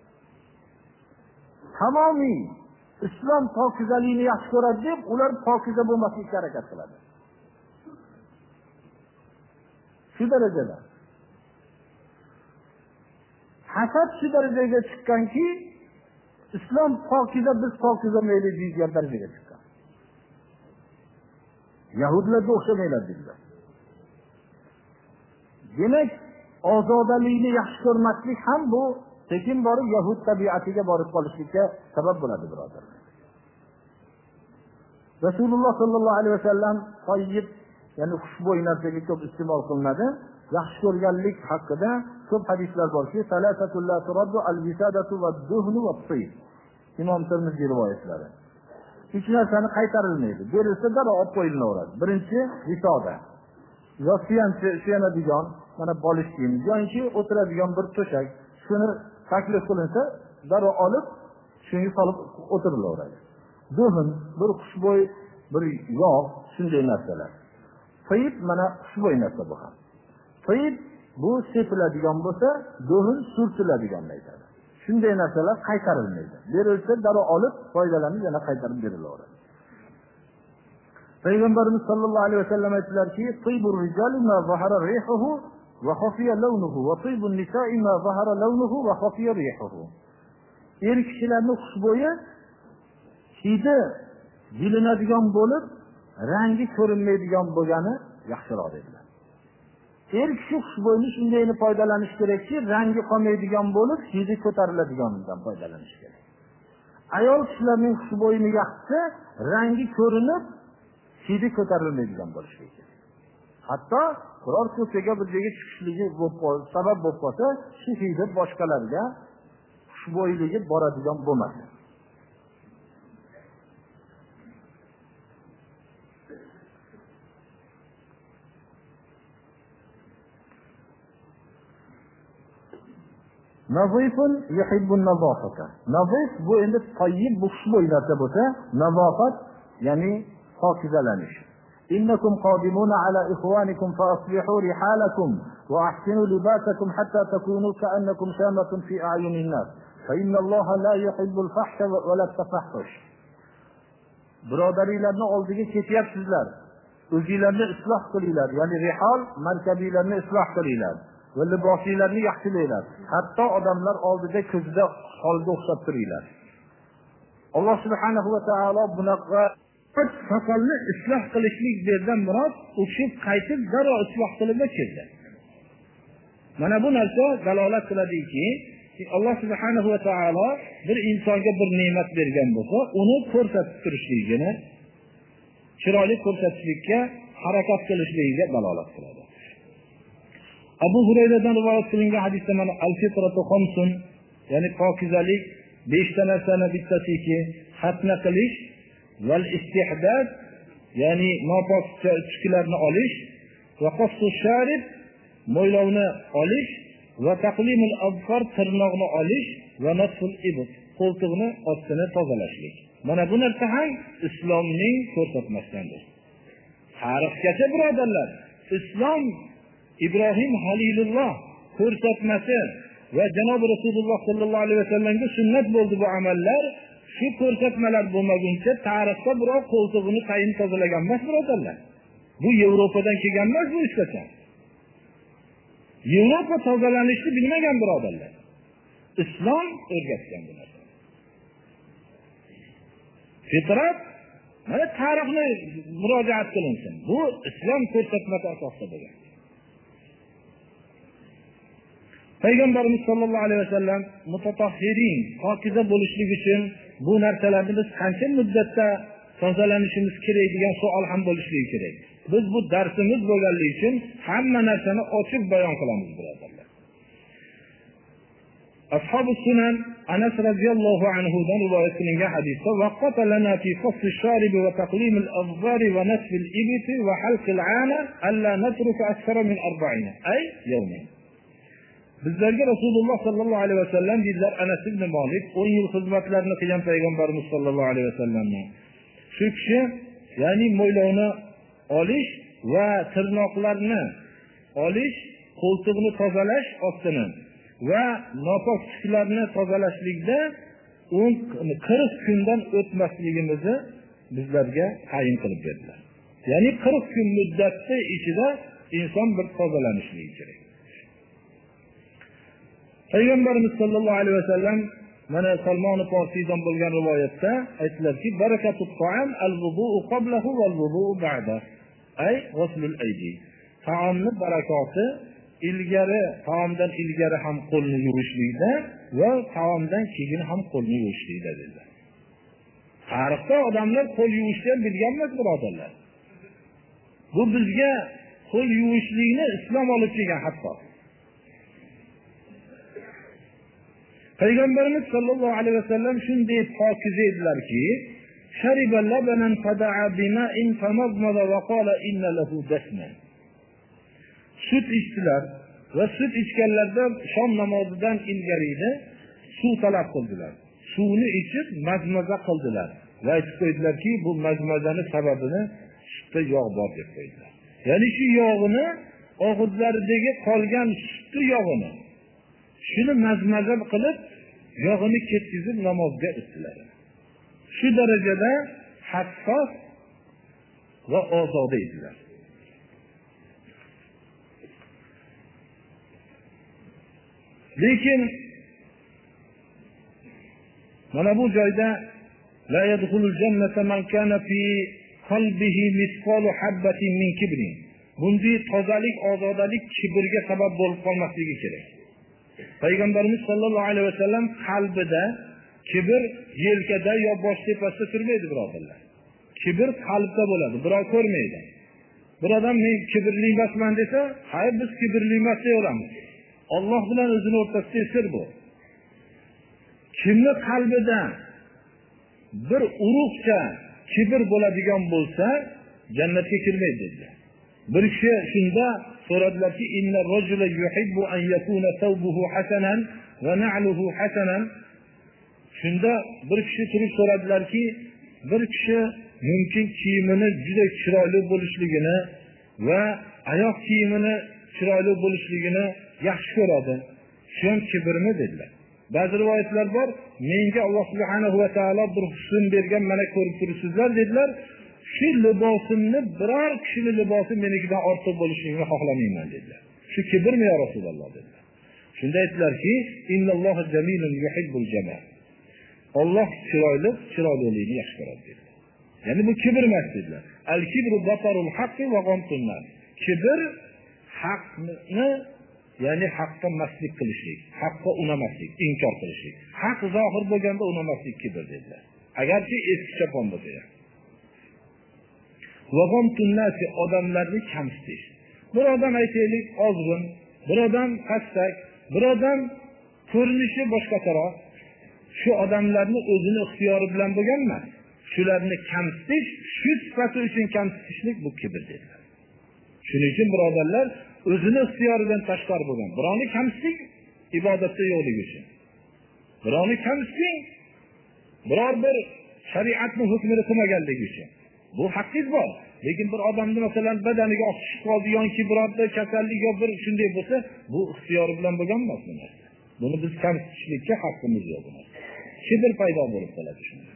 Tamomiy islom pokizalikni yaxshi ko'radi deb, ular pokiza bo'lmaslikka harakat qiladi. Shu darajada hasad shu darajaga chiqqanki, islom pokiza, biz pokiza mayli deydigan darajaga chiqqan. Yahudlarga o'xshamaylar dedilar. Demak, ozodalikni yaxshi ko'rmaslik ham bu sekin borib yahud tabiatiga borib qolishlikka sabab bo'ladi, birodarlar. Rasululloh sollallohu alayhi vasallam tayyib, ya'ni xushbo'y narsaga ko'p iste'mol qilinadi. Yaxshi ko'rganlik haqida ko'p hadislar borki, salasatul la turaddu al-wisadatu wad-duhnu wat-tayyib. Imom Tirmiziy rivoyatlari. Uch narsani qaytarilmaydi. Berilsa darrov olib qo'yilaveradi. Birinchi visoda. Yo suyanchi, suyanadigan, mana bolish kiyim, yoki o'tiradigan bir to'shak. Shuni taklif qilinsa, darrov olib, shunga solib o'tirilaveradi. Duhn, bir xushbo'y, bir yog', shunday narsalar. Tayyib mana xushbo'y narsa bu ham. Tayyib bu sepiladigan bo'lsa, duhn surtiladigan aytadi. Shunday narsalar qaytarilmaydi. Berilsa darrov olib, foydalanib yana qaytarib berilaveradi. Payg'ambarimiz sollallohu alayhi vasallam aytdilarki, "Tayyibur rijali ma zahara rihuhu va khafiya lawnuhu va tayyibun nisa'i ma zahara lawnuhu va khafiya rihuhu." Er kishilarning xushbo'yi hidi bilinadigan bo'lib, rangi ko'rinmaydigan bo'lgani yaxshiroq dedilar. Er kishi xushbo'yni shundayni foydalanish kerakki, rangi qolmaydigan bo'lib, hidi ko'tariladiganidan foydalanish kerak. Ayol kishilarning xushbo'yini yaxshi, rangi ko'rinib, hidi ko'tarilmaydigan bo'lishi kerak. Hatto biror ko'chaga bir joyga chiqishligi sabab bo'lib qolsa, shu hidi boshqalarga xushbo'yligi boradigan bo'lmasin. Nazifun yuhibbun nazafata. Nazif bu endi tayyib, bu xushbo'y narsa bo'lsa, nazofat ya'ni pokizalanish. إنكم قادمون على إخوانكم فأصلحوا رحالكم وأحسنوا لباسكم حتى تكونوا كأنكم شامة في أعين الناس فإن الله لا يحب الفحش ولا التفحش. birodarlarni oldiga ketyapsizlar, o'zingizlarni isloh qilinglar, ya'ni rihol markabiylarni isloh qilinglar va libosinglarni yaxshilanglar, hatto odamlar oldida ko'zida holga o'xshab turinglar. Alloh subhanahu va taolo bunaqa soqolni isloh qilishlik berdan murod u kishi qaytib darrov isloh qilib o'tdi. Mana bu narsa dalolat qiladiki, Alloh subhanahu va taolo bir insonga bir ne'mat bergan bo'lsa, uni ko'rsatib turishligini, chiroyli ko'rsatishlikka harakat qilishligiga dalolat qiladi. Abu Hurayradan rivoyat qilingan hadisda mana al-fitratu khamsun, ya'ni pokizalik besh ta narsani bittasiki, xatna qilish val istihdad, ya'ni nopok tushlarni olish va qassu sharib, mo'ylovni olish va taqlimul azfar, tirnoqni olish va nasful ibd, qo'ltiqni ostini tozalashlik. Mana bu narsa ham islomning ko'rsatmasidir. Tarixgacha birodarlar, islom Ibrohim Halilulloh ko'rsatmasi va janob Rasululloh sallallohu alayhi vasallamga sunnat bo'ldi bu amallar. Shu ko'rsatmalar bo'lmaguncha tarixda birov qo'ltig'ini tayin tozalagan emas birodarlar. Bu Yevropadan kelgan emas bu ishlacha. Yevropa tozalanishni bilmagan birodarlar. Islom o'rgatgan bu narsa. Fitrat mana tarixni murojaat qilinsin. Bu islom ko'rsatmasi asosida bo'lgan. Payg'ambarimiz sollallohu alayhi vasallam mutatahhirin, pokiza bo'lishlik uchun bu narsalarni biz qancha muddatda tozalanishimiz kerak degan savol ham bo'lishligi kerak. Biz bu darsimiz bo'lganligi uchun hamma narsani ochiq bayon qilamiz birodarlar. Ashabus sunan Anas radhiyallohu anhu dan rivoyat qilingan hadisda vaqata lana fi fasl ash-sharib wa taqlim al-azfar wa nasf al-ibt wa halq al-'ana alla natruka akthara min arba'ina ay yawmin. Bizlarga Rasululloh sallallohu alayhi vasallam dedilar, Anas ibn Malik o'n yil xizmatlarini qilgan payg'ambarimiz sallallohu alayhi vasallamni. Shu kishi ya'ni mo'ylovni olish va tirnoqlarni olish, qo'ltiqni tozalash ostini va nopok tushlarni tozalashlikda qirq kundan o'tmasligimizni bizlarga tayin qilib berdilar. Ya'ni qirq kun muddatda ichida inson bir tozalanishligi kerak. Payg'ambarimiz sollallohu alayhi vasallam mana Salmon Forsiydan bo'lgan rivoyatda aytdilarki, barakatut ta'am al-wudu'u qablahu wal-wudu'u ba'da. Ay ghuslul aydi. Taomning barakoti ilgari, taomdan ilgari ham qo'lni yuvishlikda va taomdan keyin ham qo'lni yuvishlikda dedilar. Tarixda odamlar qo'l yuvishni bilgan emas birodarlar. Bu bizga qo'l yuvishlikni islom olib kelgan hatto. Payg'ambarimiz sollallohu alayhi vasallam shunday pokiza edilarki, shariba labanan fada'a bima'in famazmada va qala inna lahu dasma. Sut ichdilar va sut ichganlarda shom namozidan ilgarida suv talab qildilar. Suvni ichib mazmaza qildilar va aytib qo'ydilarki, bu mazmazani sababini sutda yog' bor deb qo'ydilar. Ya'ni shu yog'ini og'izlaridagi qolgan sutni yog'ini shuni mazmaza qilib yog'ini ketkizib namozga o'tdilar. Shu darajada hassos va ozoda edilar. Lekin mana bu joyda la yadkhulul jannata man kana fi qalbihi misqalu habatin min kibrin. Bunday tozalik, ozodalik kibrga sabab bo'lib qolmasligi kerak. Payg'ambarimiz sollallohu alayhi vasallam qalbida kibr yelkada yo bosh tepasida turmaydi birodarlar. Kibr qalbda bo'ladi, birov ko'rmaydi. Bir odam men kibrli emasman desa, hayır biz kibrli emas deyveramiz. Alloh bilan o'zini o'rtasida sir bu. Kimning qalbida bir urug'cha kibr bo'ladigan bo'lsa, jannatga kirmaydi dedilar. Bir kishi shunda so'radilarki, inna rajula yuhibbu an yakuna thawbuhu hasanan va na'luhu hasanan. Shunda bir kishi turib so'radilarki, bir kishi mumkin kiyimini juda chiroyli bo'lishligini va oyoq kiyimini chiroyli bo'lishligini yaxshi ko'radi. Shu ham kibrmi dedilar. Ba'zi rivoyatlar bor, menga Alloh subhanahu va taolo bir husn bergan, mana ko'rib turibsizlar dedilar. Shu libosimni biror kishining libosi menikidan ortiq bo'lishligini xohlamayman dedilar. Shu kibrmi ya Rasululloh dedilar. Shunda aytdilarki, innalloha jamilun yuhibbul jamal. Alloh chiroyli, chiroylilikni yaxshi ko'radi dedilar. Ya'ni bu kibr emas dedilar. Al-kibru batarul haqqi va ghamtun nas. Kibr haqni, ya'ni haqqa maslik qilishlik, haqqa unamaslik, inkor qilishlik. Haq zohir bo'lganda unamaslik kibr dedilar. Agarchi eski chapon bo'lsa ham. Va ghamtun nas odamlarni kamsitish. Bir odam aytaylik ozg'in, bir odam pastak, bir odam ko'rinishi boshqacharoq. Shu odamlarni o'zini ixtiyori bilan bo'lgan emas. Shularni kamsitish, shu sifati uchun kamsitishlik bu kibr dedilar. Shuning uchun birodarlar, o'zini ixtiyoridan tashqari bo'lgan birovni kamsiting ibodatda yo'qligi uchun. Birovni kamsiting biror bir shariatning hukmini qilmaganligi uchun. Bu haqiqiy bor. Lekin bir odamni masalan badaniga oqish qoldi yoki birorta kasallik yo bir shunday bo'lsa, bu ixtiyori bilan bo'lgan emas bu narsa. Buni biz kamsitishlikka haqqimiz yo'q bu narsa. Kibr paydo bo'lib qoladi shunda.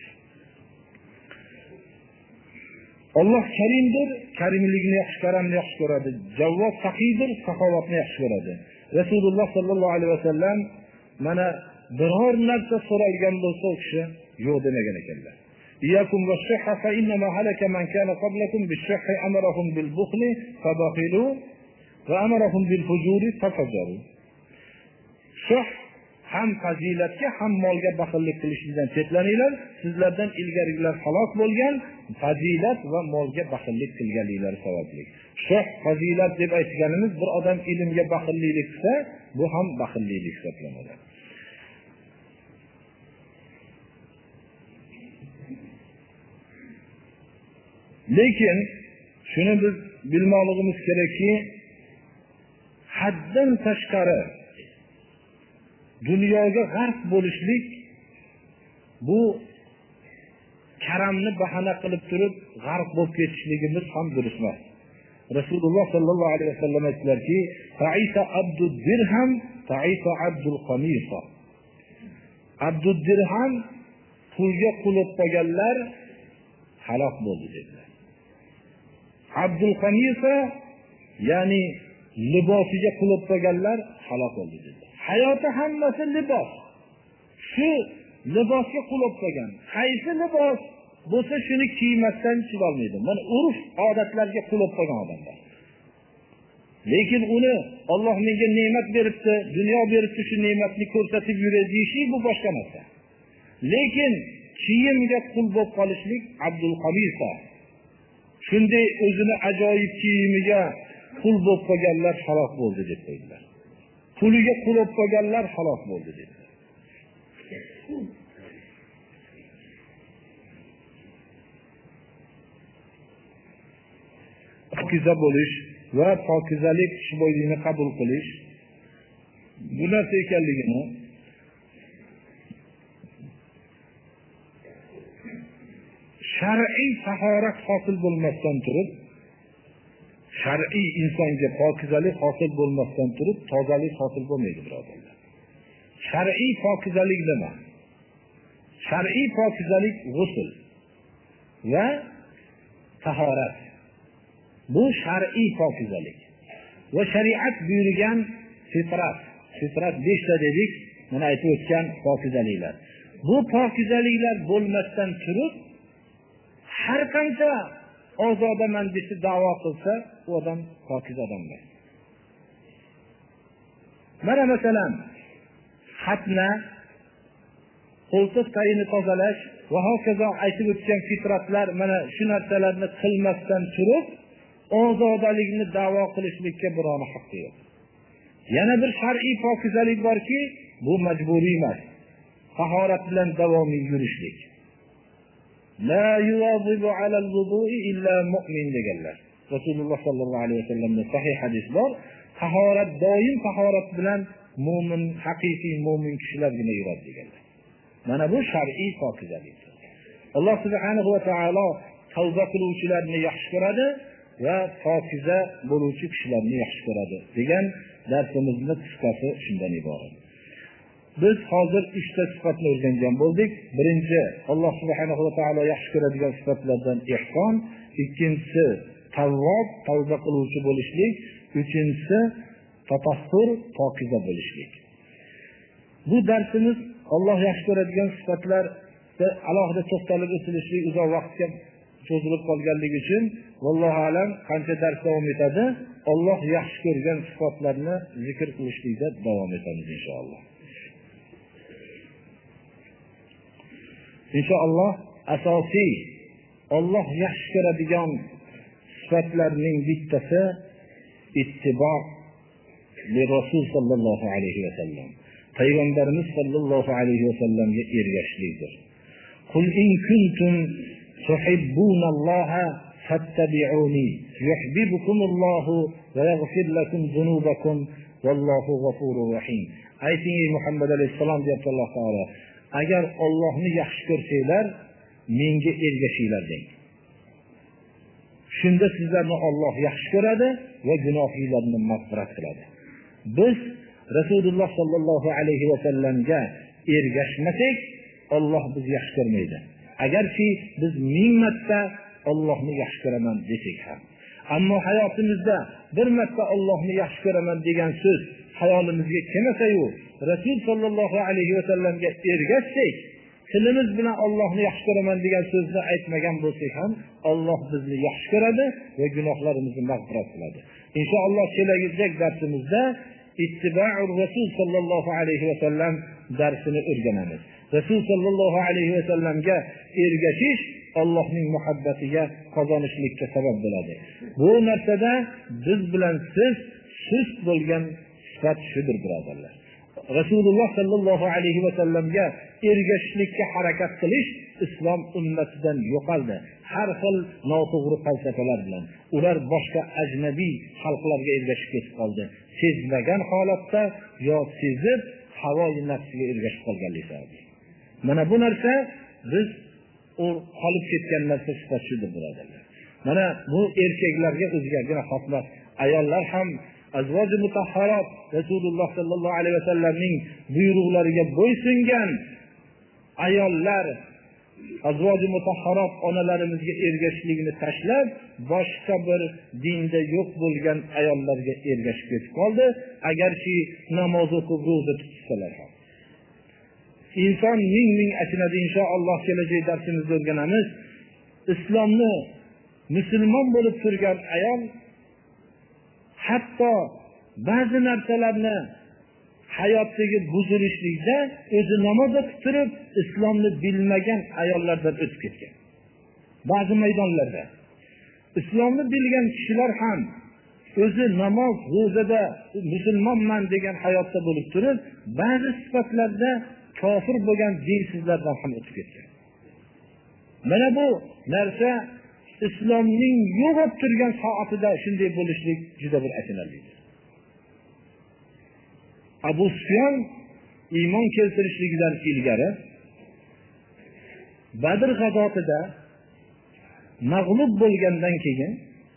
Alloh karimdir, karimlikni yaxshi ko'radi, yaxshi ko'radi. Javvob saxiydir, saxovatni yaxshi ko'radi. Rasululloh sallallohu alayhi vasallam mana biror narsa so'ralgan bo'lsa o kishi yo'q demagan ekanlar. Iyakum was-shahha fa inma halaka man kana qablakum bis-shahhi amarahum bil-bukhli fabakhilu va amarahum bil-fujuri fafajaru. Shah ham fazilatga ham molga baxillik qilishdan chetlaninglar. Sizlardan ilgarigilar halok bo'lgan fazilat va molga baxillik qilganliklari sababli. Shoh fazilat deb aytganimiz bir odam ilmga baxillik qilsa, bu ham baxillik hisoblanadi. Lekin shuni biz bilmoqligimiz kerakki, haddan tashqari dunyoga g'arq bo'lishlik bu karamni bahona qilib turib g'arq bo'lib ketishligimiz ham durust emas. Rasululloh sallallohu alayhi vasallam aytdilarki, "Ta'isa abdud dirham, ta'isa abdul qamisa." Abdud dirham pulga qulib qolganlar halok bo'ldi dedilar. Abdul qamisa ya'ni libosiga qulib qolganlar halok bo'ldi dedilar. Hayoti hammasi libos. Shu libosga qulib qolgan. Qaysi libos bo'lsa shuni kiymasdan chidolmaydi. Mana urf odatlarga qulib qolgan odamlar. Lekin uni Alloh menga ne'mat beribdi, dunyo beribdi, shu ne'matni ko'rsatib yuradishi bu boshqa narsa. Lekin kiyimga qul bo'lib qolishlik Abdul Qamisa. Shunday o'zini ajoyib kiyimiga qul bo'lib qolganlar halok bo'ldi deb qo'ydilar. Puliga qulib qolganlar halok bo'ldi dedilar. Pokiza bo'lish va pokizalik xushbo'ylikni qabul qilish bu narsa ekanligini shar'iy tahorat hosil bo'lmasdan turib, shar'iy insonga pokizalik hosil bo'lmasdan turib, tozalik hosil bo'lmaydi birodarlar. Shar'iy pokizalik nima? Shar'iy pokizalik g'usl va tahorat. Bu shar'iy pokizalik. Va shariat buyurgan fitrat. Fitrat besh ta dedik, mana aytib o'tgan pokizaliklar. Bu pokizaliklar bo'lmasdan turib, har qancha ozodaman deb da'vo qilsa, u odam pokiz odam emas. Mana masalan, xatna, qo'ltiq tayini tozalash va hokazo aytib o'tgan fitratlar mana shu narsalarni qilmasdan turib, ozodalikni da'vo qilishlikka birovni haqqi yo'q. Yana bir shar'iy pokizalik borki, bu majburiy emas. Tahorat bilan davomiy yurishlik. La yuwazibu ala al-wudu'i illa mu'min deganlar. Rasululloh sallallohu alayhi vasallamning sahih hadis bor. Tahorat doim tahorat bilan mo'min, haqiqiy mo'min kishilargina yuradi deganlar. Mana bu shar'iy pokizalikdir. Alloh subhanahu va taolo tavba qiluvchilarni yaxshi ko'radi va pokiza bo'luvchi kishilarni yaxshi ko'radi degan darsimizning qisqasi shundan iborat. Biz hozir uchta sifatni o'rgangan bo'ldik. Birinchi, Alloh subhanahu va taolo yaxshi ko'radigan sifatlardan ihson, ikkinchisi tavvob, tavba qiluvchi bo'lishlik, uchinchisi tatahhur, pokiza bo'lishlik. Bu darsimiz Alloh yaxshi ko'radigan sifatlar alohida to'xtalib o'tilishlik uzoq vaqtga cho'zilib qolganligi uchun vallohu alam qancha dars davom etadi, Alloh yaxshi ko'rgan sifatlarni zikr qilishlikda davom etamiz inshaalloh. Inshaalloh asosiy Alloh yaxshi ko'radigan sifatlarning bittasi ittibo li Rasul sallallohu alayhi va sallam. Payg'ambarimiz sallallohu alayhi va sallamga ergashishlikdir. Qul in kuntum tuhibbunalloha fattabi'uni yuhibbukumullohu va yaghfir lakum dhunubakum vallohu g'afurur rahim. Ayting ey Muhammad alayhisalom deb Alloh taolo, agar Allohni yaxshi ko'rsanglar, menga ergashinglar deng. Shunda sizlarni Alloh yaxshi ko'radi va gunohinglarni mag'firat qiladi. Biz Rasululloh sallallohu alayhi va sallamga ergashmasak, Alloh bizni yaxshi ko'rmaydi. Agarki biz ming marta Allohni yaxshi ko'raman desak ham, ammo hayotimizda bir marta Allohni yaxshi ko'raman degan so'z hayolimizga kelmasa-yu, Rasul sallallohu alayhi va sallamga ergashsak, tilimiz bilan Allohni yaxshi ko'raman degan so'zni aytmagan bo'lsak ham, Alloh bizni yaxshi ko'radi va gunohlarimizni mag'firat qiladi. Inshaalloh kelajak darsimizda ittiba'ur Rasul sallallohu alayhi va sallam darsini o'rganamiz. Rasul sallallohu alayhi va sallamga ergashish Allohning muhabbatiga qozonishlikka sabab bo'ladi. Bu narsada biz bilan siz sust bo'lgan sifat shudir, birodarlar. Rasululloh sallallohu alayhi va sallamga ergashishlikka harakat qilish islom ummatidan yo'qoldi. Har xil noto'g'ri falsafalar bilan ular boshqa ajnabiy xalqlarga ergashib ketib qoldi. Sezmagan holatda yo sezib havoyi nafsiga ergashib qolganlik sababli. Mana bu narsa biz u qolib ketgan narsa sifatida birodarlar. Mana bu erkaklarga o'zgargina xos emas, ayollar ham azvoji mutahharat Rasululloh sallallohu alayhi va sallamning buyruqlariga bo'ysungan ayollar azvoji mutahharat onalarimizga ergashishligini tashlab, boshqa bir dinda yo'q bo'lgan ayollarga ergashib ketib qoldi, agarki namoz o'qib ro'za tutsalar ham. Inson ming-ming achinadi. Inshaalloh kelajak darsimizda o'rganamiz. Islomni musulmon bo'lib turgan ayol hatto ba'zi narsalarni hayotdagi buzilishlikda o'zi namoz o'qib turib islomni bilmagan ayollardan o'tib ketgan. Ba'zi maydonlarda islomni bilgan kishilar ham o'zi namoz, ro'zada musulmonman degan hayotda bo'lib turib, ba'zi sifatlarda kofir bo'lgan dinsizlardan ham o'tib ketgan. Mana bu narsa islomning yo'qolib turgan soatida shunday bo'lishlik juda bir achinarlidir. Abu Sufyon iymon keltirishligidan ilgari Badr g'azotida mag'lub bo'lgandan keyin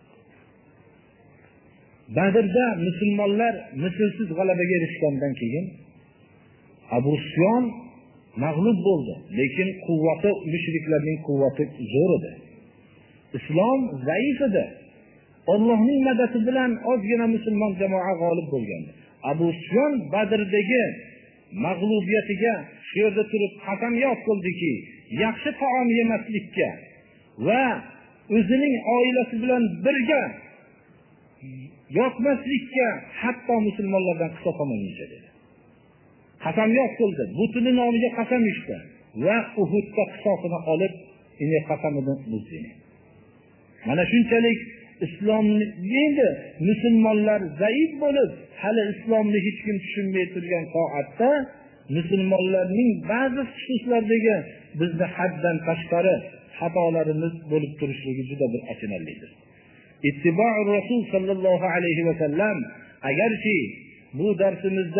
Badrda musulmonlar mislsiz g'alabaga erishgandan keyin Abu Sufyon mag'lub bo'ldi, lekin quvvati mushriklarning quvvati zo'r edi. Islom zaif edi. Allohning madadi bilan ozgina musulmon jamoa g'olib bo'lgandi. Abu Sufyon Badrdagi mag'lubiyatiga shu yerda turib qasamyod qildiki, yaxshi taom yemaslikka va o'zining oilasi bilan birga yoqmaslikka, hatto musulmonlardan qisos olmaydi dedi. Qasamyod qildi, butuni nomiga qasam ichdi va Uhudda qisosini olib, ine qasamini buzdi. Mana shunchalik islomni endi musulmonlar zaif bo'lib, hali islomni hech kim tushunmay turgan soatda musulmonlarning ba'zi xususlardagi bizni haddan tashqari xatolarimiz bo'lib turishligi juda bir achinarlidir. Ittibo'ur Rasul sallallohu alayhi va sallam, agarki bu darsimizda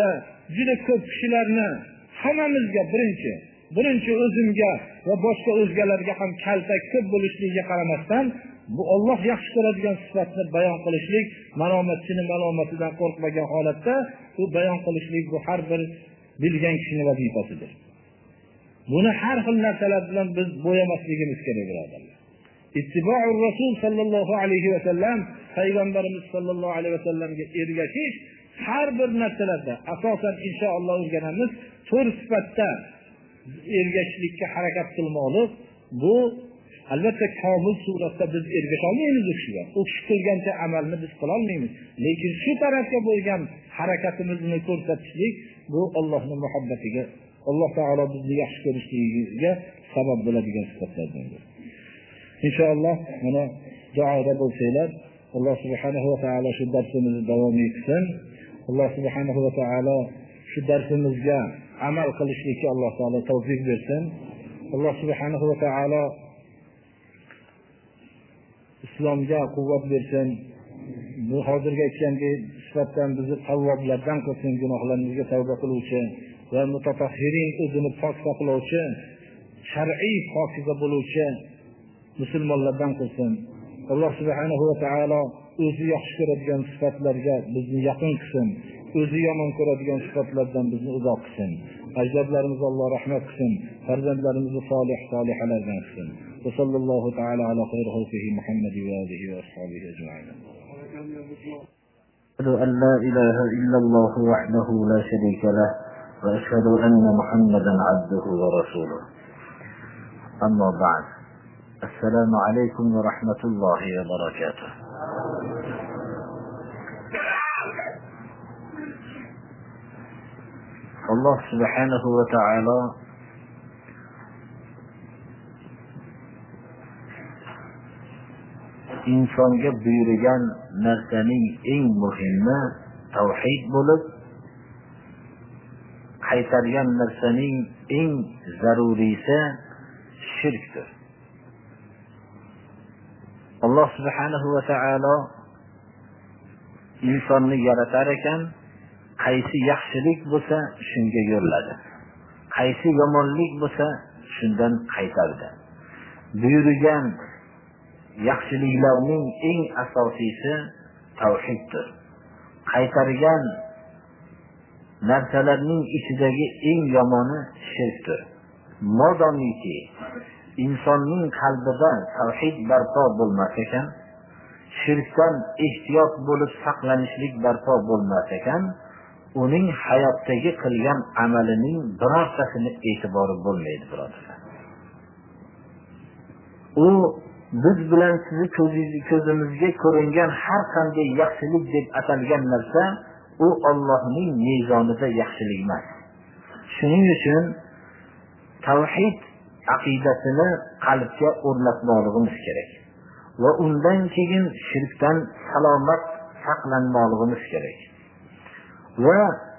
juda ko'p kishilarni hammamizga birinchi birinchi o'zimga va boshqa o'zgalarga ham kaltak ko'p bo'lishligiga qaramasdan bu Alloh yaxshi ko'radigan sifatni bayon qilishlik, malomatchini malomatidan qo'rqmagan holatda bu bayon qilishlik bu har bir bilgan kishining vazifasidir. Buni har xil narsalar bilan biz bo'yamasligimiz kerak, birodarlar. Ittibo'ur Rasul sallallohu alayhi va sallam, payg'ambarimiz sallallohu alayhi va sallamga ergashish har bir narsalarda asosan inshaalloh o'rganamiz. To'rt sifatda ergashishlikka harakat qilmoqlik. Bu albatta komil suratda biz ergasha olmaymiz u kishiga. U kishi qilgancha amalni biz qila olmaymiz. Lekin shu tarafga bo'lgan harakatimizni ko'rsatishlik bu Allohning muhabbatiga, Alloh taolo bizni yaxshi ko'rishligiga sabab bo'ladigan sifatlardandir. Inshaalloh mana duoda bo'lsanglar, Alloh subhanahu va taolo shu darsimizni davom etsin. Alloh subhanahu va taolo shu darsimizga amal qilishlikka Alloh taolo tavfiq bersin. Alloh subhanahu va taolo islomga quvvat bersin. Bu hozirgi aytgandek sifatdan bizni tavvoblardan qilsin, gunohlarimizga tavba qiluvchi va mutatahhirin, o'zini pok saqlovchi, shar'iy pokiza bo'luvchi musulmonlardan qilsin. Alloh subhanahu va taolo o'zi yaxshi ko'radigan sifatlarga bizni yaqin qilsin. O'zi yomon ko'radigan sifatlardan bizni uzoq qilsin. Ajdodlarimizga Alloh rahmat qilsin. Farzandlarimizni solih solihalardan qilsin. Va sallallohu taala ala xayri xalqihi Muhammad va alihi va ashabihi ajma'in. أشهد أن لا إله إلا الله وحده لا شريك له وأشهد أن محمدا عبده ورسوله. أما بعد، السلام عليكم ورحمة الله وبركاته. الله سبحانه وتعالى insonga buyurgan narsaning eng muhimi tavhid bo'lib, qaytargan narsaning eng zaruriysi shirkdir. Alloh subhanahu va taolo insonni yaratar ekan, qaysi yaxshilik bo'lsa shunga yo'lladi, qaysi yomonlik bo'lsa shundan qaytardi. Buyurgan yaxshiliklarning eng asosiysi tavhiddir. Qaytargan narsalarning ichidagi eng yomoni shirkdir. Modomiki insonning qalbida tavhid barpo bo'lmas ekan, shirkdan ehtiyot bo'lib saqlanishlik barpo bo'lmas ekan, uning hayotdagi qilgan amalining birortasini e'tibori bo'lmaydi, birodarlar. U biz bilan sizni ko'zimizga ko'ringan har qanday yaxshilik deb atalgan narsa u Allohning mezonida yaxshilik emas. Shuning uchun tavhid aqidasini qalbga o'rnatmoqligimiz kerak va undan keyin shirkdan salomat saqlanmoqligimiz kerak. Va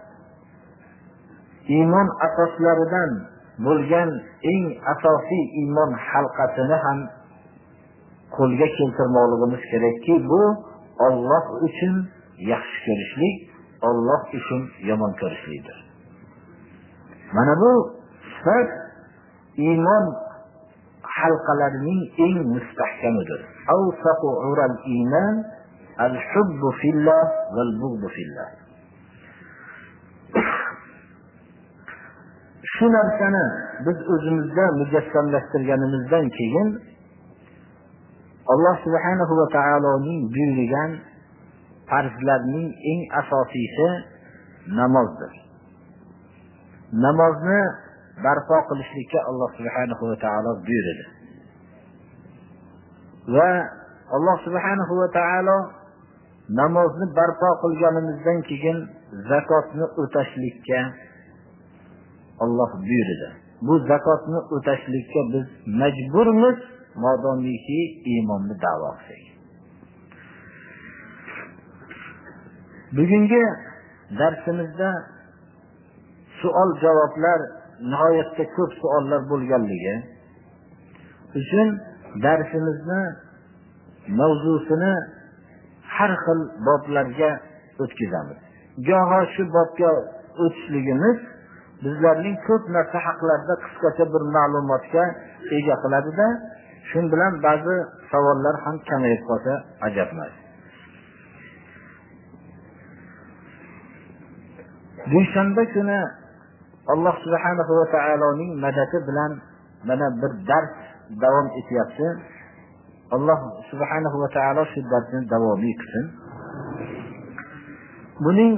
iymon asoslaridan bo'lgan eng asosiy iymon halqasini ham qo'lga keltirmoqligimiz kerakki, bu Alloh uchun yaxshi ko'rishlik, Alloh uchun yomon ko'rishlikdir. Mana bu sifat iymon halqalarining eng mustahkamidir. Awsaqu ural iymon al-hubbu fillah wal bughdu fillah. Shu narsani biz o'zimizda mujassamlashtirganimizdan keyin Alloh subhanahu va taoloning buyurgan farzlarning eng asosiysi namozdir. Namozni barpo qilishlikka Alloh subhanahu va taolo buyurdi. Va Alloh subhanahu va taolo namozni barpo qilganimizdan keyin zakotni o'tashlikka Alloh buyurdi. Bu zakotni o'tashlikka biz majburmiz, modomiki iymonni da'vo qilsak. Bugungi darsimizda savol javoblar, nihoyatda ko'p savollar bo'lganligi uchun darsimizni mavzusini har xil boblarga o'tkazamiz. Goho shu bobga o'tishligimiz bizlarning ko'p narsa haqlarida qisqacha bir ma'lumotga ega qiladida, shu bilan ba'zi savollar ham kamayib qolsa ajab emas. Dushanba kuni Alloh subhanahu va taoloning madadi bilan mana bir dars davom etyapti. Alloh subhanahu va taolo shu darsni davomiy qilsin. Buning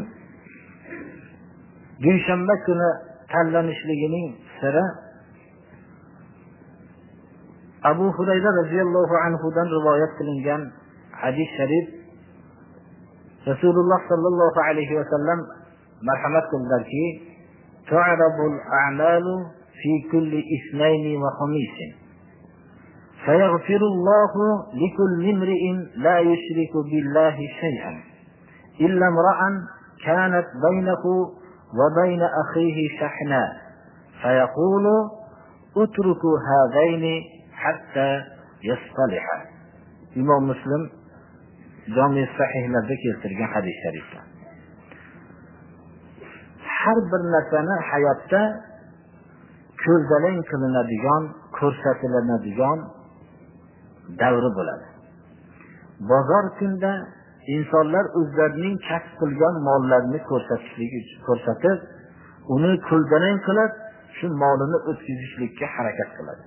dushanba kuni tanlanishligining siri Abu Hurayra radhiyallohu anhu dan rivoyat qilingan hadis sharif Rasululloh sallallohu alayhi va sallam marhamat qildilarki, tu'radul a'malu fi kulli ithnayn wa khamis fayaghfirullahu likulli imri'in la yushriku billahi shay'an illa imra'an kanat bainahu wa bain akhihi shahna fayaqulu utruku hadayni hatta yastaliha. Imom Muslim Jami sahihlarda keltirgan hadis sharifda har bir narsani hayotda ko'zdalang qilinadigan, ko'rsatiladigan davri bo'ladi. Bozor kunda insonlar o'zlarining kasb qilgan mollarini ko'rsatishligi ko'rsatib, uni ko'zdalang qilib, shu molini o'tkazishlikka harakat qiladi.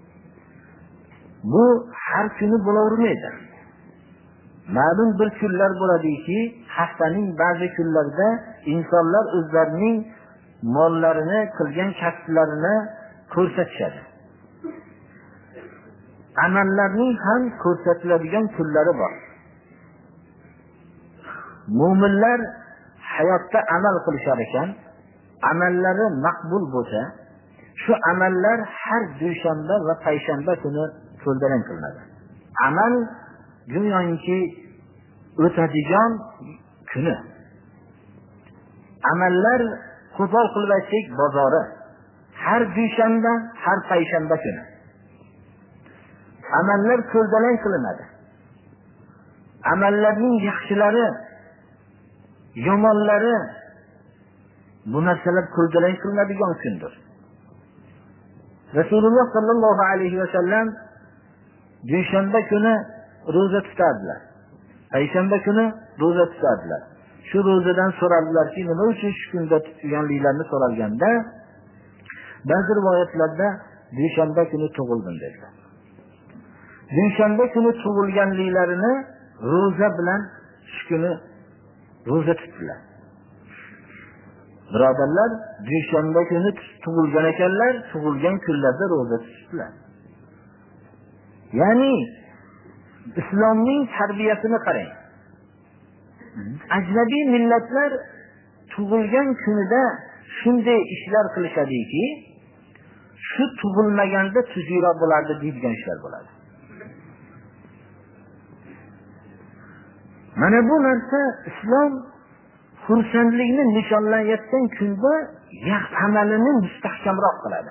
Bu har kuni bo'lavermaydi. Ma'lum bir kunlar bo'ladiki, haftaning ba'zi kunlarida insonlar o'zlarining mollarini, qilgan kasblarini ko'rsatishadi. Amallarning ham ko'rsatiladigan kunlari bor. Mu'minlar hayotda amal qilishar ekan, amallari maqbul bo'lsa, shu amallar har dushanba va payshanba kuni ko'ldalang qilinadi. Amal go'yoki o'tadigan kuni. Amallar qo'pol qilib aytsak bozori har dushanba, har payshanba kuni. Amallar ko'ldalang qilinadi. Amallarning yaxshilari, yomonlari bu narsalar ko'ldalang qilinadigan kundir. Rasululloh sallallohu alayhi va sallam dushanba kuni roza tutadilar. Payshanba kuni roza tutadilar. Shu rozadan so'radilarki, nima uchun shu kunda tutganliklarini so'ralganda, ba'zi rivoyatlarda dushanba kuni tug'ildim dedilar. Dushanba kuni tug'ilganliklarini roza bilan shu kuni roza tutdilar. Birodarlar, dushanba kuni tug'ilgan ekanlar, tug'ilgan kunlarda roza tutdilar. Ya'ni islomning tarbiyasini qarang. Ajnabiy millatlar tug'ilgan kunida shunday ishlar qilishadiki, shu tug'ilmaganda tuzira bo'lardi deydigan ishlar bo'ladi. Mana bu narsa islom xursandlikni nishonlayotgan kunda amalini mustahkamroq qiladi.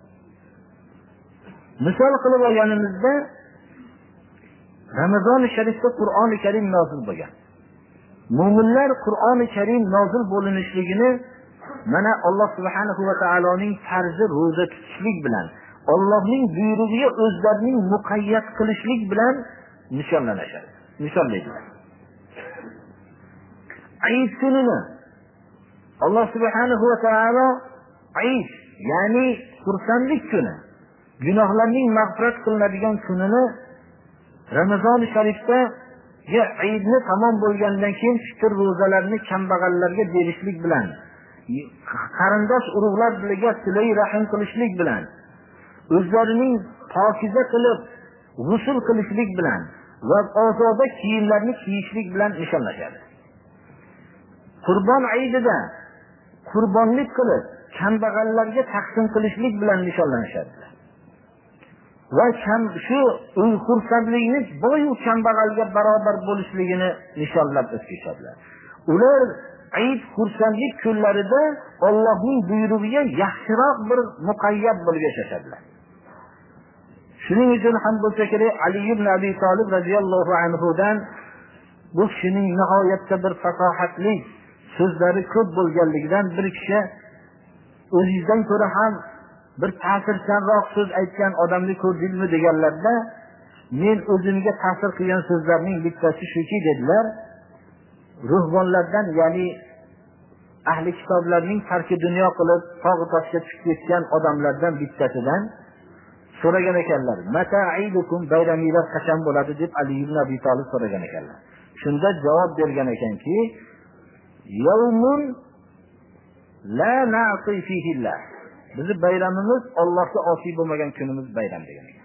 Misol qilib olganimizda Ramazon sharifda Qur'oni Karim nozil bo'lgan. Mu'minlar Qur'oni Karim nozil bo'linishligini mana Alloh subhanahu va taoloning farzi roza tutishlik bilan, Allohning buyrug'iga o'zlarining muqayyat qilishlik bilan nishonlanishadi. Nishonlaydilar. Eid kunini Alloh subhanahu va taolo Eid, ya'ni xursandlik kuni, gunohlarning mag'firat qilinadigan kunini Ramazon sharifda ya Eidni tamom bo'lgandan keyin fitr ro'zalarini kambag'allarga berishlik bilan, qarindosh urug'lar bilan silay rahim qilishlik bilan, o'zlarining pokiza qilib g'usl qilishlik bilan va ozoda kiyimlarni kiyishlik bilan nishonlashadi. Qurbon Eidida qurbonlik qilib kambag'allarga taqsim qilishlik bilan nishonlanishadi. Va ham shu xursandlikni boy va kambag'alga barobar bo'lishligini nishonlab o'tkazadilar. Ular Eid xursandlik kunlarida Allohning buyrug'iga yaxshiroq bir muqayyat bo'lib yashashadilar. Shuning uchun ham bo'lsa kerak, Ali ibn Abi Talib radhiyallohu anhu dan bu kishining nihoyatda bir fasohatli so'zlari ko'p bo'lganligidan bir kishi o'zingizdan ko'ra ham bir ta'sirchanroq so'z aytgan odamni ko'rdingizmi deganlarda, men o'zimga ta'sir qilgan so'zlarning bittasi shuki dedilar, ruhbonlardan, ya'ni ahli kitoblarning tarki dunyo qilib tog' toshga tushib ketgan odamlardan bittasidan so'ragan ekanlar, mataidukum, bayraminglar qachon bo'ladi deb Ali ibn Abi Talib so'ragan ekanlar. Shunda javob bergan ekanki, yawmun la na'ti fihi Allah. Bizning bayramimiz Allohga osiy bo'lmagan kunimiz bayram degan ekan.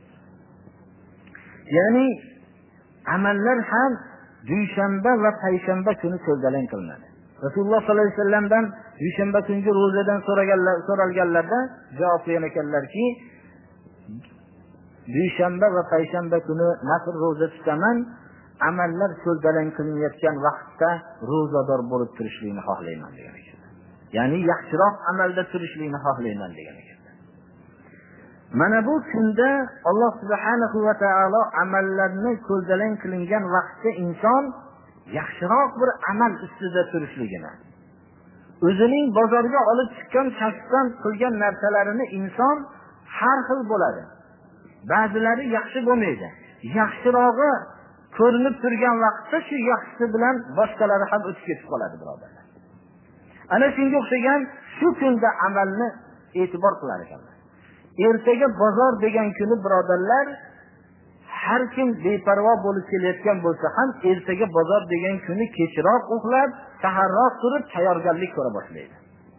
Ya'ni amallar ham dushanba va payshanba kuni ko'zdalang qilinadi. Rasululloh sollallohu alayhi vasallamdan dushanba kungi ro'zadan so'raganlar so'ralganlarda javob bergan ekanlarki, dushanba va payshanba kuni nafl ro'za tutaman, amallar ko'zdalang qilinayotgan vaqtda ro'zador bo'lib turishlikni xohlayman degan ekan. Ya'ni yaxshiroq amalda turishlikni xohlayman degan ekan. Mana bu kunda Alloh subhanahu va taolo amallarni ko'zdalang qilingan vaqtda inson yaxshiroq bir amal ustida turishligini, o'zining bozorga olib chiqqan kasbdan qilgan narsalarini inson har xil bo'ladi. Ba'zilari yaxshi bo'lmaydi. Yaxshirog'i ko'rinib turgan vaqtda shu yaxshisi bilan boshqalari ham o'tib ketib qoladi, birodarlar. Ana shunga o'xshagan shu kunda amalni e'tibor qilar ekanlar. Ertaga bozor degan kuni, birodarlar, har kim beparvo bo'lib kelayotgan bo'lsa ham ertaga bozor degan kuni kechroq uxlab, saharroq turib tayyorgarlik ko'ra boshlaydi.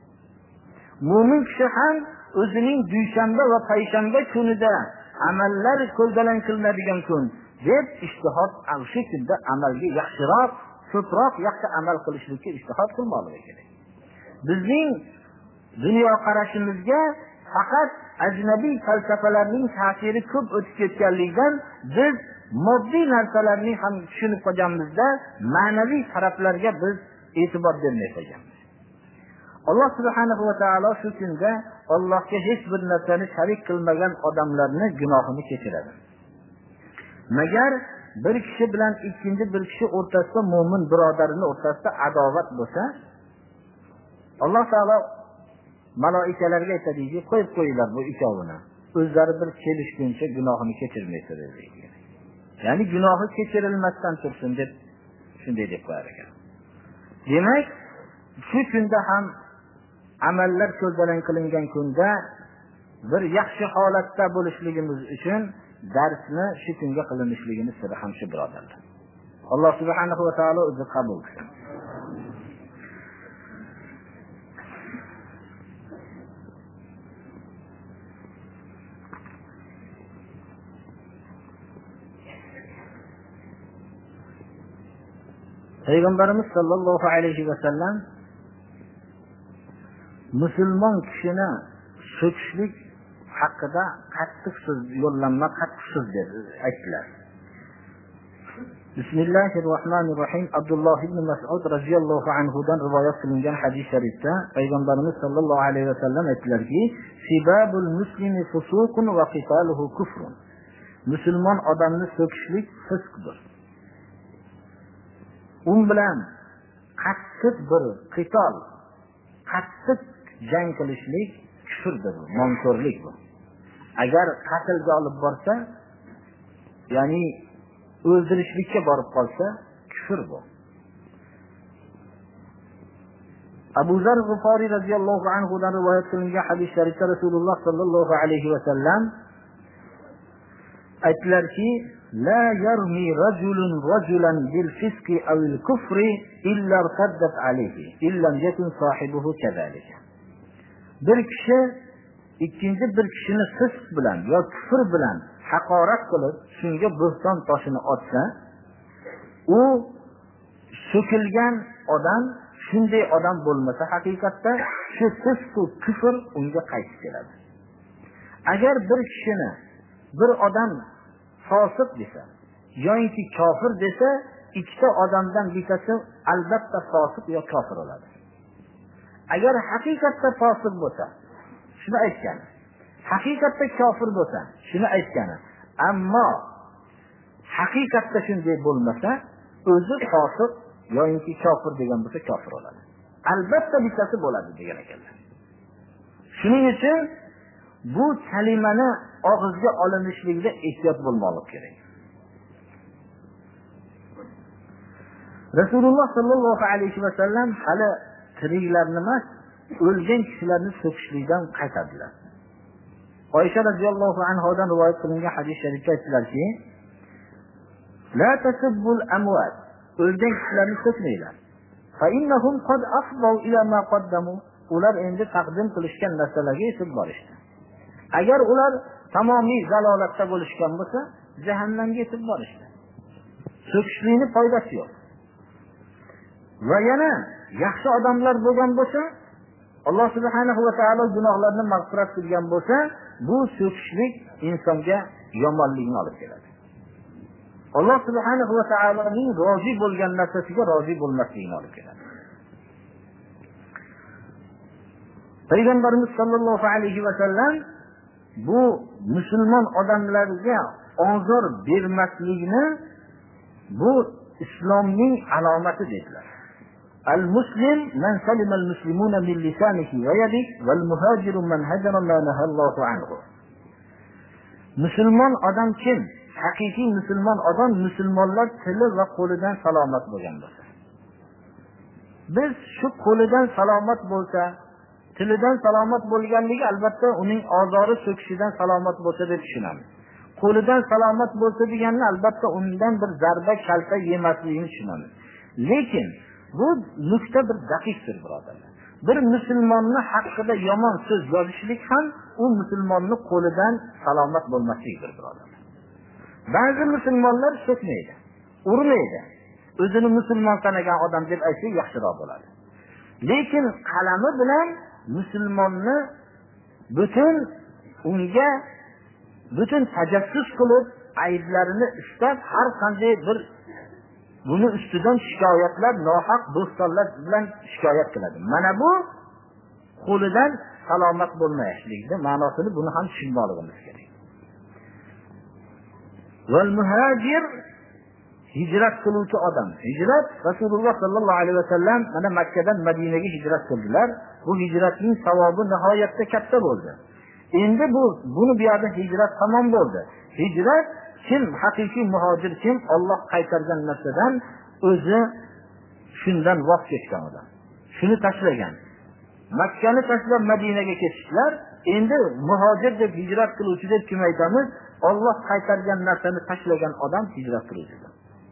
Mo'min kishi ham o'zining dushanba va payshanba kunida amallar ko'zdalang qilinadigan kun deb ijtihod shu kunda amalga yaxshiroq, ko'proq yaxshi amal qilishlikka ijtihod qilmoqligi kerak. Bizning dunyo qarashimizga faqat ajnabiy falsafalarning ta'siri ko'p o'tib ketganligidan biz moddiy narsalarni ham tushunib qolganmizda, ma'naviy taraflarga biz e'tibor bermay qo'yganmiz. Alloh subhanahu va taolo shu kunda Allohga hech bir narsani sharik qilmagan odamlarni gunohini kechiradi. Magar bir kishi bilan ikkinchi bir kishi o'rtasida, mo'min birodarining o'rtasida adovat bo'lsa, Alloh taolo malaikalarga aytadiki, qo'yib qo'yinglar bu ikkovini. O'zlari bir kelishguncha gunohini kechirmaysiz deydi. Ya'ni gunohi kechirilmasdan tursin deb shunday deb qo'yar ekan. Demak, shu kunda ham amallar ko'zdalang qilingan kunda bir yaxshi holatda bo'lishligimiz uchun darsni shu kunga qilinishligini siri ham shu, birodarlar. Alloh subhanahu va taolo o'zi qabul qilsin. Payg'ambarimiz sollallohu alayhi va sallam musulmon kishini so'kishlik haqida qattiq so'z, yo'llanma qattiq so'z aytdilar. Bismillahirrohmanirrohim. Abdulloh ibn Mas'ud radhiyallohu anhu dan rivoyat qilingan hadis sharifda Payg'ambarimiz sollallohu alayhi va sallam aytdilarki, "Sibabul muslimi fusuqun va qitaluhu kufrun." Musulmon odamni so'kishlik fisqdir. U bilan qattiq bir qitol, qattiq jang qilishlik kufrdir, nonko'rlik bu. Agar qatlga olib borsa, ya'ni o'ldirishlikka borib qolsa, kufr bu. Abu Zar G'iforiy radhiyallohu anhu dan rivoyat qilingan hadis sharifda Rasululloh sallallohu alayhi va sallam aytdilarki, la yarmi rajulun rajulan bil fisqi aw al kufri illa irtaddat alayhi illa yakun sahibuhu kadhalika. Bir kishi ikkinchi bir kishini fisq bilan yo kufr bilan haqorat qilib, shunga bo'ston toshini otsa, u so'kilgan odam shunday odam bo'lmasa, haqiqatda shu fisq va kufr unga qaytib keladi. Agar bir kishini bir odam fosiq desa yoki kofir desa, ikkita odamdan bittasi albatta fosiq yo kofir bo'ladi. Agar haqiqatda fosiq bo'lsa, shuni aytgan. Haqiqatda kofir bo'lsa, shuni aytgan. Ammo haqiqatda shunday bo'lmasa, o'zi fosiq yoki kofir degan bo'lsa kofir bo'ladi. Albatta bittasi bo'ladi degan ekanlar. Shuning uchun bu kalimani og'izga olinishligida ehtiyot bo'lmoqlik kerak. Rasululloh sallallohu alayhi va sallam hali tiriklarni emas, o'lgan kishilarni so'kishlikdan qaytardilar. Oysha radhiyallohu anhodan rivoyat qilingan hadis sharifda aytilarki, la tasubbul amwat, o'lgan kishilarni so'kmanglar. Fa innahum qad afdaw ila ma qaddamu, ular endi taqdim qilishgan narsalarga yetib borishdi. Agar ular tamomiy zalolatda bo'lishgan bo'lsa, jahannamga yetib borishdi. So'kishlikning foydasi yo'q. Va yana yaxshi odamlar bo'lgan bo'lsa, Alloh subhanahu va taolo gunohlarni mag'firat qilgan bo'lsa, bu so'kishlik insonga yomonlikni olib keladi. Alloh subhanahu va taoloning rozi bo'lgan narsasiga rozi bo'lmasligini olib keladi. Payg'ambarimiz sollallohu alayhi va sallam bu musulmon odamlarga ozor bermaslikni bu islomning alomati dedilar. Al-muslim man salima al-muslimuna min lisanihi wa yadihi wal muhajiru man hajara ma nahallahu anhu. Musulmon odam kim? Haqiqiy musulmon odam musulmonlar tili va qo'lidan salomat bo'lgan bo'lsa. Biz shu qo'lidan salomat bo'lsa, tilidan salomat bo'lganligi albatta uning ozori so'kishidan salomat bo'lsa deb tushunamiz. Qo'lidan salomat bo'lsa deganni albatta undan bir zarba kalta yemasligini tushunamiz. Lekin bu nuqta bir daqiqdir, birodarlar. Bir musulmonni haqida yomon so'z yozishlik ham u musulmonni qo'lidan salomat bo'lmaslikdir, birodarlar. Ba'zi musulmonlar so'kmaydi, urmaydi. O'zini musulmon sanagan odam deb aytsa yaxshiroq bo'ladi. Lekin qalami bilan musulmonni butun unga butun tajassus qilib, ayblarini istab, har qanday bir buni ustidan shikoyatlar, nohaq bo'stonlar bilan shikoyat qiladi. Mana bu qo'lidan salomat bo'lmayishlikning ma'nosini buni ham tushunmoqligimiz kerak. Val muhajir, hijrat qiluvchi odam. Hijrat Rasululloh sallallohu alayhi va sallam mana Makkadan Madinaga hijrat qildilar. Bu hijratning savobi nihoyatda katta bo'ldi. Endi bu buni bu yerda hijrat tamom bo'ldi. Hijrat kim haqiqiy muhojir kim? Alloh qaytargan narsadan o'zi shundan voz kechgan odam. Shuni tashlagan. Makkani tashlab Madinaga ketishlar. Endi muhojir deb hijrat qiluvchi deb kim aytamiz? Alloh qaytargan narsani tashlagan odam hijrat qiluvchidir.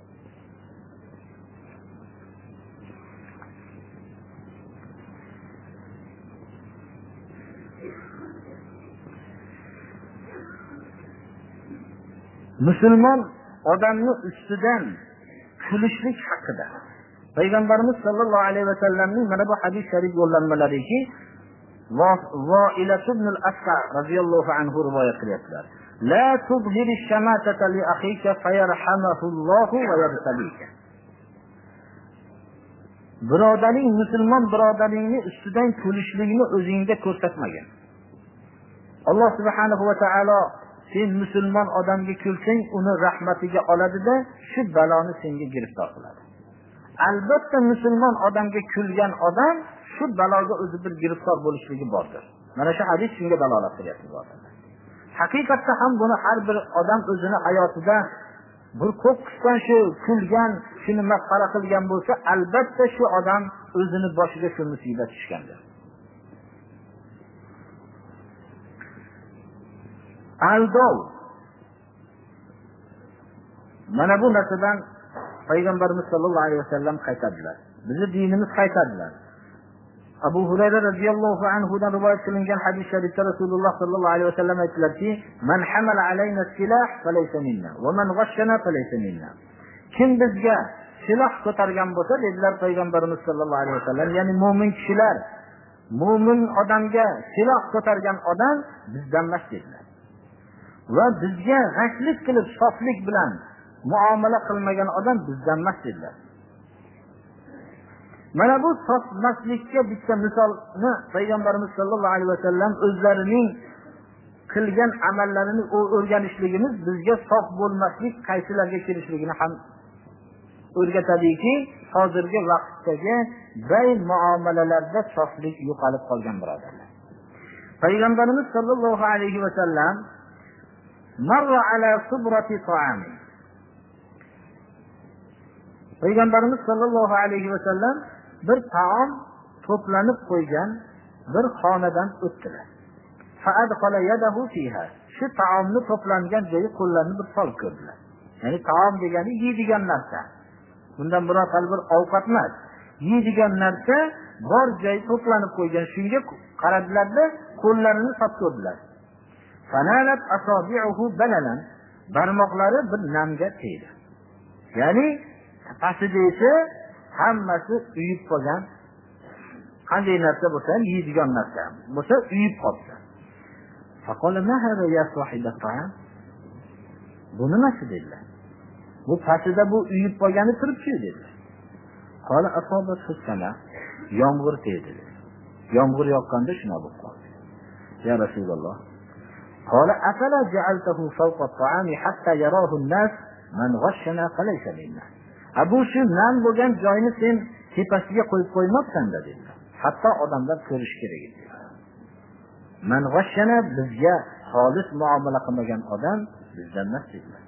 Musulmon odamni ustidan kulishlik haqida Payg'ambarimiz sollallohu alayhi va sallamning mana bu hadis sharif yo'llanmalariki, Vo'ilat ibn al-Asqa radhiyallohu anhu rivoyat qilyaptilar. La tubhiri shamatata li akhika fayarhamahullohu va yarsalika. Birodaring, musulmon birodaringni ustidan kulishlikni o'zingda ko'rsatmagan. Alloh subhanahu va taolo sen musulmon odamga kulsang, uni rahmatiga oladida shu baloni senga giriftor qiladi. Albatta musulmon odamga kulgan odam shu baloga o'zi bir giriftor bo'lishligi bordir. Mana shu hadis shunga dalolat qilyapti. Haqiqatda ham buni har bir odam o'zini hayotida bir ko'p qisman shu kulgan, shuni masxara qilgan bo'lsa, albatta shu odam o'zini boshiga shu musibat tushgandir. Aldov. Mana bu narsadan Payg'ambarimiz sollallohu alayhi vasallam qaytardilar. Bizni dinimiz qaytardilar. Abu Hurayra radhiyallohu anhu dan rivoyat qilingan hadis sharifda Rasululloh sollallohu alayhi vasallam aytdilarki, "Man hamala alayna silah falaysa minna va man ghashana falaysa minna." Kim bizga silah ko'targan bo'lsa, dedilar Payg'ambarimiz sollallohu alayhi vasallam, ya'ni mu'min kishilar, mu'min odamga silah ko'targan odam bizdan emas dedilar. Va bizga g'ashlik qilib, soflik bilan muomala qilmagan odam bizdan emas dedilar. Mana bu sofmaslikka bitta misolni Payg'ambarimiz sollallohu alayhi vasallam o'zlarining qilgan amallarini o'rganishligimiz bizga sof bo'lmaslik qaysilarga kirishligini ham o'rgatadiki, hozirgi vaqtdagi bay muomalalarda soflik yo'qolib qolgan birodarlar. Payg'ambarimiz sollallohu alayhi vasallam marra ala subrati ta'am. Payg'ambarimiz sollallohu alayhi vasallam bir taom to'planib qo'ygan bir xonadan o'tdilar. Fa'adqala yadahu fiha. Shu taomni to'plangan joyi qo'llarini bir solib ko'rdilar. Ya'ni taom degani yeydigan narsa. Bundan biroq bir ovqat emas. Yeydigan narsa bor joy to'planib qo'ygan. Shunga qaradilarda qo'llarini solib ko'rdilar. Fanalat asabi'uhu balalan. Barmoqlari bir namga tegdi. Ya'ni pastida esa hammasi uyib qolgan. Qanday narsa bo'lsa, yeydigan narsa bo'lsa, uyib qoldi. Faqala ma hada ya sohibat ta'am? Bu nimasi dedilar. Bu pastida bu uyib qolgani turibchi dedilar. Qala asobat husana. Yomg'ir tegdi. Yomg'ir yoqqanda shuna bo'lib qoldi. Ya Rasululloh. Qala afala ja'altahu fawqa at-ta'ami hatta yarahu an-nas man ghashana falaysa minna. Abu shu nam bo'lgan joyni sen tepasiga qo'yib qo'ymabsan-da dedilar. Hatto odamlar ko'rish kerak edi. Man ghashana bizga xolis muomala qilmagan odam bizdan emas dedilar.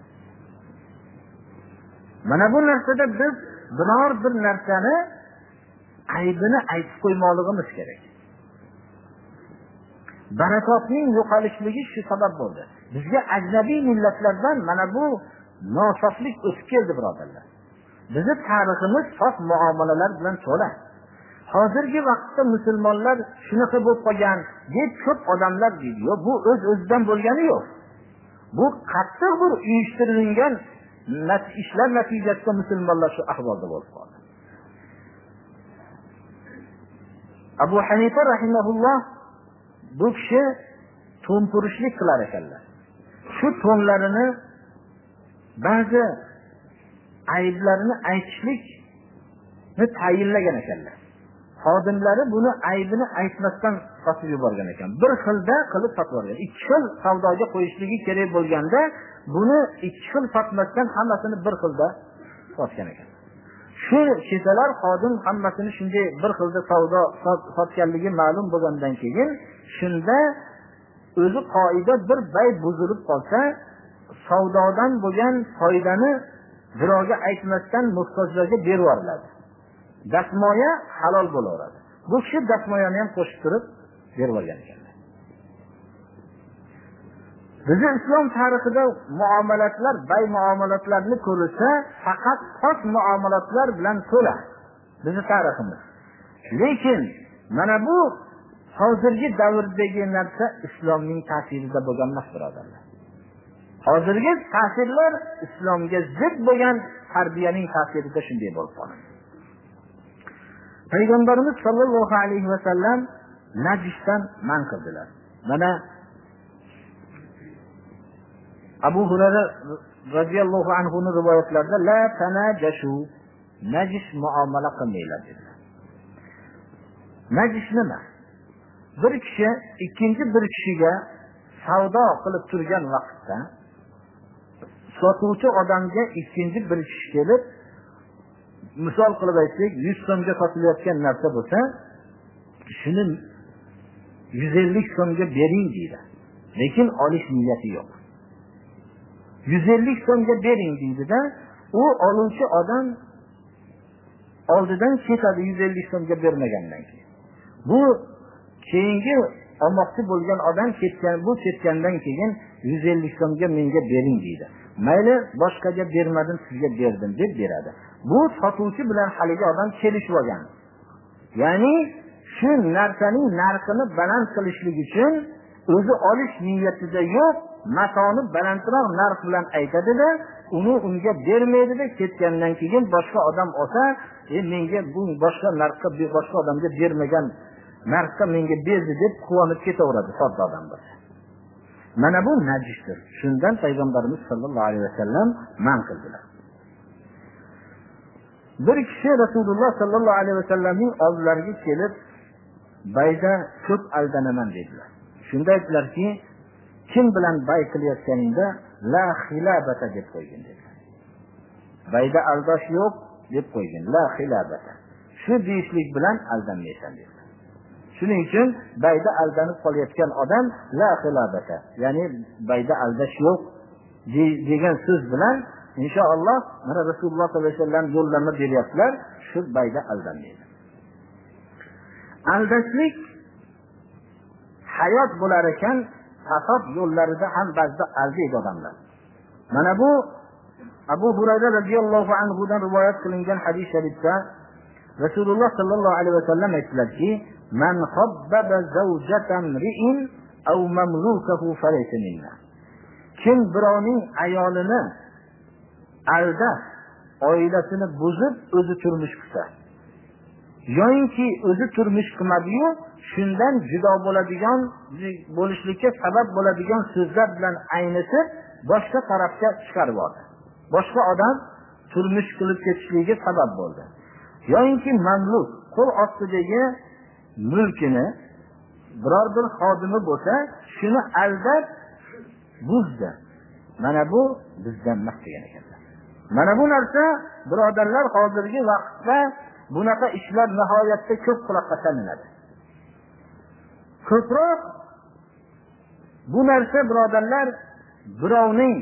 Mana bu narsada biz biror bir narsani aybini aytib qo'ymoqligimiz kerak. Barakotning yo'qolishligi shu sabab bo'ldi. Bizga ajnabiy millatlardan mana bu nosoflik o'tib keldi birodarlar. Bizning tariximiz sof muomalalar bilan to'la. Hozirgi vaqtda musulmonlar shunaqa bo'lib qolgan deb ko'p odamlar deydi. Bu o'z-o'zidan bo'lgani yo'q. Bu qattiq bir uyushtirilgan ishlar natijasida musulmonlar shu ahvolda bo'lib qoldi. Abu Hanifa rahimahulloh bu kishi to'mpurishlik qilar ekanlar. Shu to'nlarini ba'zi ayblarini aytishlikni tayinlagan ekanlar. Xodimlari buni aybini aytmasdan sotib yuborgan ekan. Bir xilda qilib sotib yuborgan. Ikki xil savdoga qo'yishligi kerak bo'lganda buni ikki xil sotmasdan hammasini bir xilda sotgan ekan. Shu kesalar xodim hammasini shunday bir xilda savdo sotganligi ma'lum bo'lgandan keyin shunda o'zi qoida bir bay buzilib qolsa, savdodan bo'lgan foydani birovga aytmasdan muhtojlarga berib yuboriladi. Dasmoya halol bo'laveradi. Bu kishi dasmoyani ham qo'shib turib berib olgan ekanlar. Bizning islom tarixida muomalatlar, bay muomalatlarni ko'rilsa, faqat xos muomalatlar bilan to'la bizning tariximiz. Lekin mana bu hozirgi davrdagi narsa islomning ta'sirida bo'lgan emas birodarlar. Hozirgi ta'sirlar islomga zid bo'lgan tarbiyaning ta'sirida shunday bo'lib qoladi. Payg'ambarimiz sollallohu alayhi vasallam najisdan man qildilar. Mana Abu Hurayra radhiyallohu anhu ning rivoyatlarida la tanajashu, najis muomala qilmanglar dedilar. Najis nima? Bir kishi ikkinchi bir kishiga savdo qilib turgan vaqtda sotuvchi odamga ikkinchi bir kishi kelib, misol qilib aytsak, yuz so'mga sotilayotgan narsa bo'lsa, shuni yuz ellik so'mga bering deydi. Lekin olish niyati yo'q. yuz ellik so'mga bering deydi-da, u oluvchi odam oldidan ketadi yuz ellik so'mga bermagandan keyin. Bu keyingi olmoqchi bo'lgan odam ketgan, bu ketgandan keyin yuz ellik so'mga menga bering deydi. Mayli, boshqaga bermadim, sizga berdim deb beradi. Bu sotuvchi bilan haligi odam kelishib olgan. Ya'ni shu narsaning narxini baland qilishlik uchun o'zi olish niyatida yo'q, matoni balandroq narx bilan aytadi-da, uni unga bermaydi-da, ketgandan keyin boshqa odam olsa, e menga bu boshqa narxga boshqa odamga bermagan narxga menga berdi deb quvonib ketaveradi sodda odam bo'lsa. Mana bu najisdir. Shundan payg'ambarimiz sollallohu alayhi vasallam man qildilar. Bir kishi Rasululloh sollallohu alayhi vasallamning oldilariga kelib, bayda ko'p aldanaman dedilar. Shunda aytdilarki, kim bilan bay qilayotganingda la xilabata deb qo'ygin dedilar. Bayda aldash yo'q, deb qo'ygan. La xilabata. Shu deyishlik bilan aldanmaysan dedi. Shuning uchun bayda aldanib qolayotgan odam la xilabata, ya'ni bayda aldash yo'q degan so'z bilan inshaalloh mana Rasululloh sollallohu alayhi vasallam yo'llanma beryaptilar, shu bayda aldanmaydi. Aldashlik hayot bo'lar ekan, fasod yo'llarida ham ba'zida aldaydi odamlar. Mana bu Abu Hurayra radhiyallohu anhu dan rivoyat qilingan hadis sharifda Rasululloh sallallohu alayhi vasallam aytdilarki, "Man khabbaba zawjatan ri'in aw mamlukahu falaysa minna." Kim birovning ayolini aldab, oilasini buzib, o'zi turmush qilsa, yo'inki o'zi turmush qilmadi-yu, shundan judo bo'ladigan, bo'lishlikka sabab bo'ladigan so'zlar bilan aynitib, boshqa tarafga chiqarib oldi. Boshqa odam turmush qilib ketishligiga sabab bo'ldi. Yo'inki mamluk, qo'l ostidagi mulkini biror bir xodimi bo'lsa, shuni aldab buzdi. Mana bu bizdan emas degan ekanlar. Mana bu narsa birodarlar hozirgi vaqtda bunaqa ishlar nihoyatda ko'p quloqqa chalinadi. Ko'proq bu narsa birodarlar birovning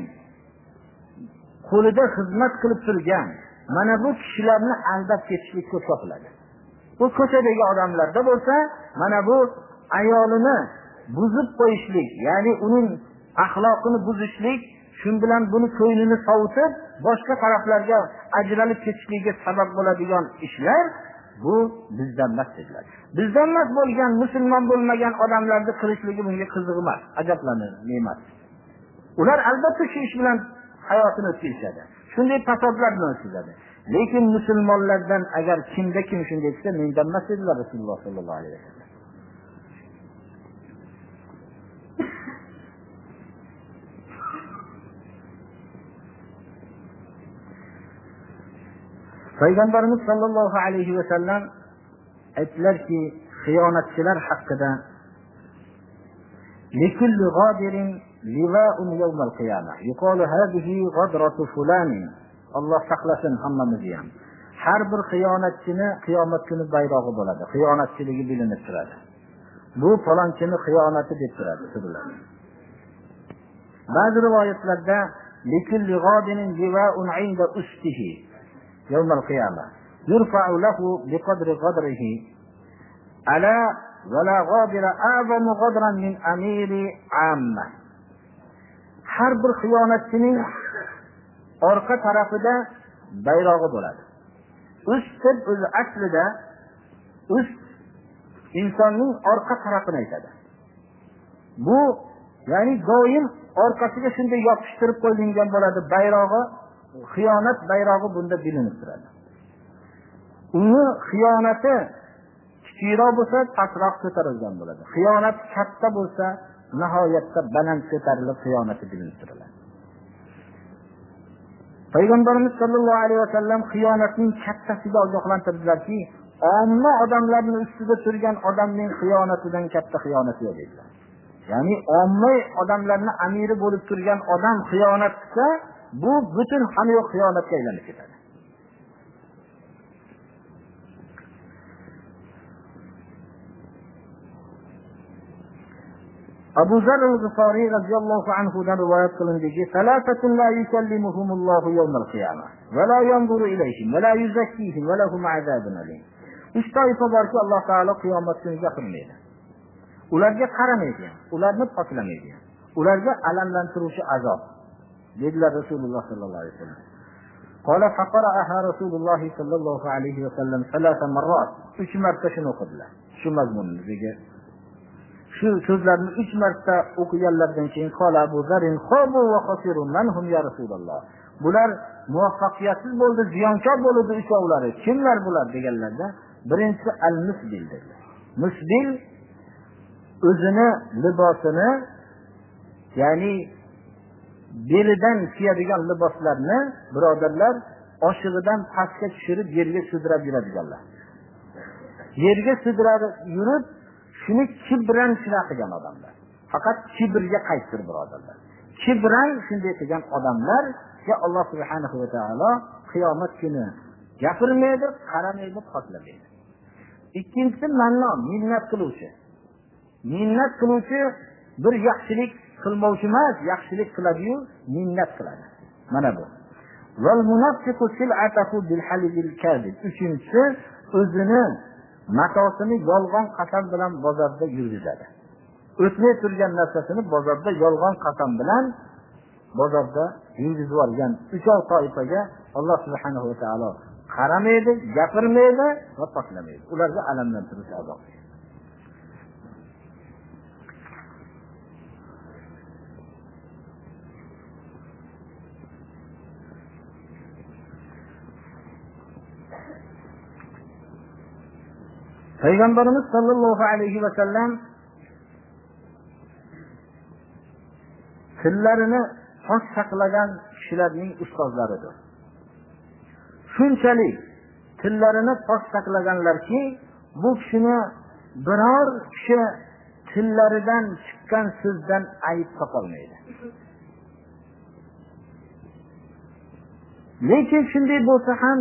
qo'lida xizmat qilib turgan mana bu kishilarni aldab ketishlik ko'p topiladi. Bu ko'chadagi odamlarda bo'lsa, mana bu ayolini buzib qo'yishlik, ya'ni uning axloqini buzishlik, shun bilan buni ko'nglini sovutib, boshqa taraflarga ajralib ketishligiga sabab bo'ladigan ishlar bu bizdan emas dedilar. Bizdan emas bo'lgan, musulmon bo'lmagan odamlarning qilishligi bunga qiziq emas, ajablanarli emas. Ular albatta shu ish bilan hayotini o'tkazadi. Shunday fasodlar bilan o'tkazadi. Lekin musulmonlardan agar kimda kim shunday desa, mendan emas dedilar Rasululloh sollallohu alayhi vasallam. Payg'ambarimiz sollallohu alayhi vasallam aytdilarki, xiyonatchilar haqida likulli g'adirin liwa'un yawmal qiyamah. Yuqalu hadhihi ghadratu fulan. Alloh saqlasin hammamizni ham. Har bir xiyonatchini qiyomat kuni bayrog'i bo'ladi. Xiyonatchiligi bilinib turadi. Bu falonchini xiyonati deb turadi, turadi. Ba'zi rivoyatlarda likulli g'adirin liwa'un 'inda ustihi yawmal qiyamah. Yurfa'u lahu biqadri ghadrihi. Ala wala ghadira a'zamu ghadran min amiri 'amma. Har bir xiyonatchining orqa tarafida bayrog'i bo'ladi. Ust o'zi aslida ust insonning orqa tarafini aytadi. Bu ya'ni doim orqasiga shunday yopishtirib qo'yilgan bo'ladi bayrog'i, xiyonat bayrog'i bunda bilinib turadi. Uni xiyonati kichikroq bo'lsa, pastroq ko'tarilgan bo'ladi. Xiyonat katta bo'lsa, nihoyatda baland ko'tarilib xiyonati bilinib turadi. Payg'ambarimiz sollallohu alayhi vasallam xiyonatning kattasiga ogohlantirdilarki, omma odamlarning ustida turgan odamning xiyonatidan katta xiyonat yo'q dedilar. Ya'ni omma odamlarning amiri bo'lib turgan odam xiyonat qilsa, bu butun hamma xiyonatga aylanib ketadi. Abu Zar al-Ghifari radhiyallohu anhu dan rivoyat qilindiki, "Salatatun la yukallimuhumullohu yawmal qiyamah va la yanzuru ilayhim va la yuzakkihim va lahum azabun alim." Uch toifa borki, Alloh taolo qiyomat kuniga qilmaydi. Ularga qaramaydi, ularni poklamaydi. Ularga alamlantiruvchi azob dedilar Rasululloh sallallohu alayhi vasallam. Qala faqara'aha Rasululloh sallallohu alayhi vasallam thalatha marrat. uch marta shuni o'qidilar. Shu mazmunni shu so'zlarni uch marta o'qiganlardan keyin qala Abu Zarin khabu va khasirun manhum ya Rasululloh. Bular muvaffaqiyatsiz bo'ldi, ziyonkor bo'ldi uchovlari. Kimlar bular deganlarda, birinchisi al-musbil dedilar. Musbil o'zini libosini, ya'ni belidan kiyadigan liboslarni birodarlar oshig'idan pastga tushirib yerga sudrab yuradiganlar. Yerga sudrab yurib shuni kibran shuna qilgan odamlar. Faqat kibrga qaytdir birodarlar. Kibran shunday qilgan odamlarga Alloh subhanahu va taolo qiyomat kuni gapirmaydi, qaramaydi, xohlamaydi. Ikkinchisi mannon, minnat qiluvchi. Minnat qiluvchi bir yaxshilik qilmovchi emas, yaxshilik qiladi-yu, minnat qiladi. Mana bu. Val munafiqu sil'atahu bil halil kadhib. Uchinchisi o'zini matosini yolg'on qasam bilan bozorda yurgizadi. O'tmay turgan narsasini bozorda yolg'on qasam bilan bozorda yurgizib yuborgan uchov toifaga Alloh subhanahu va taolo qaramaydi, gapirmaydi va poklamaydi. Ularga alamlantirish azob. Payg'ambarimiz sollallohu alayhi va sallam tillarini tosh saqlagan kishilarning ustozlaridir. Shunchalik tillarini tosh saqlaganlarki, bu kishini biror kishi tillaridan chiqqan so'zdan ayib topolmaydi. Lekin shunday bo'lsa ham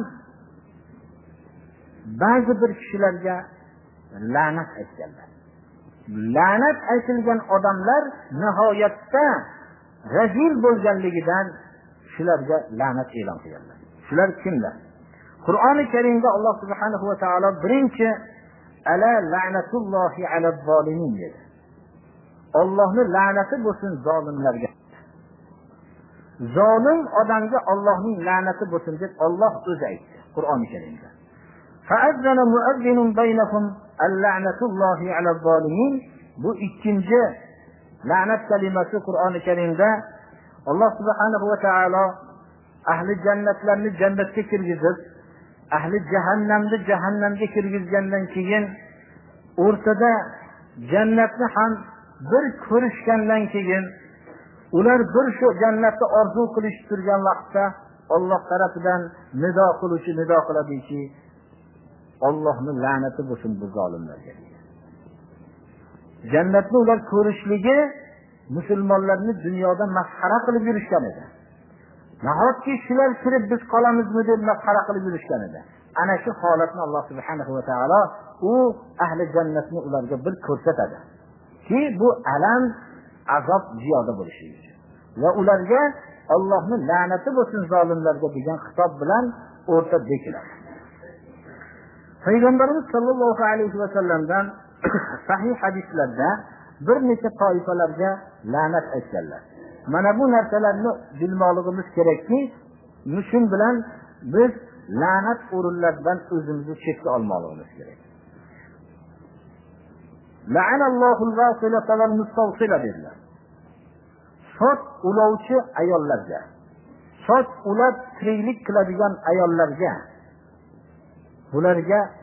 ba'zi bir kishilarga la'nat aytganlar. La'nat aytilgan odamlar nihoyatda razil bo'lganligidan shularga la'nat e'lon qilganlar. Shular kimlar? Qur'oni Karimda Alloh subhanahu va taolo birinchi ala la'natullohi ala zolimin dedi. Allohning la'nati bo'lsin zolimlarga. Zolim odamga Allohning la'nati bo'lsin deb Alloh o'zi aytdi Qur'oni Karimda. Fa'azzana mu'azzinun baynahum al-la'natullahi ala zolimin. Bu ikkinchi la'nat kalimasi Qur'oni Karimda Alloh subhanahu va taolo ahli jannatlarni jannatga kirgizib, ahli jahannamni jahannamga kirgizgandan keyin o'rtada jannatni ham bir ko'rishgandan keyin ular bir shu jannatni orzu qilish turgan vaqtda Alloh tarafidan nido qiluvchi nido qiladiki, Allohning la'nati bo'lsin bu zolimlarga. Jannatni ular ko'rishligi musulmonlarni dunyoda masxara qilib yurishgan edi. Nahotki shular kirib biz qolamizmi deb masxara qilib yurishgan edi. Ana shu holatni Alloh subhanahu va taolo u ahli jannatni ularga bir ko'rsatadi. Ki bu alam azob ziyoda bo'lishi uchun. Va ularga Allohning la'nati bo'lsin zolimlarga degan xitob bilan o'rta bekiladi. Payg'ambarimiz sollallohu alayhi va sallamdan sahih hadislarda bir necha toifalarga la'nat aytganlar. Mana bu narsalarni bilmoqligimiz kerakki, shun bilan biz la'nat o'rinlaridan o'zimizni chetga olmoqligimiz kerak. La'anallohu al-wasilata wal-mustawsila dedilar. Soch ulovchi ayollarga, soch ulab tiriklik qiladigan ayollarga, bularga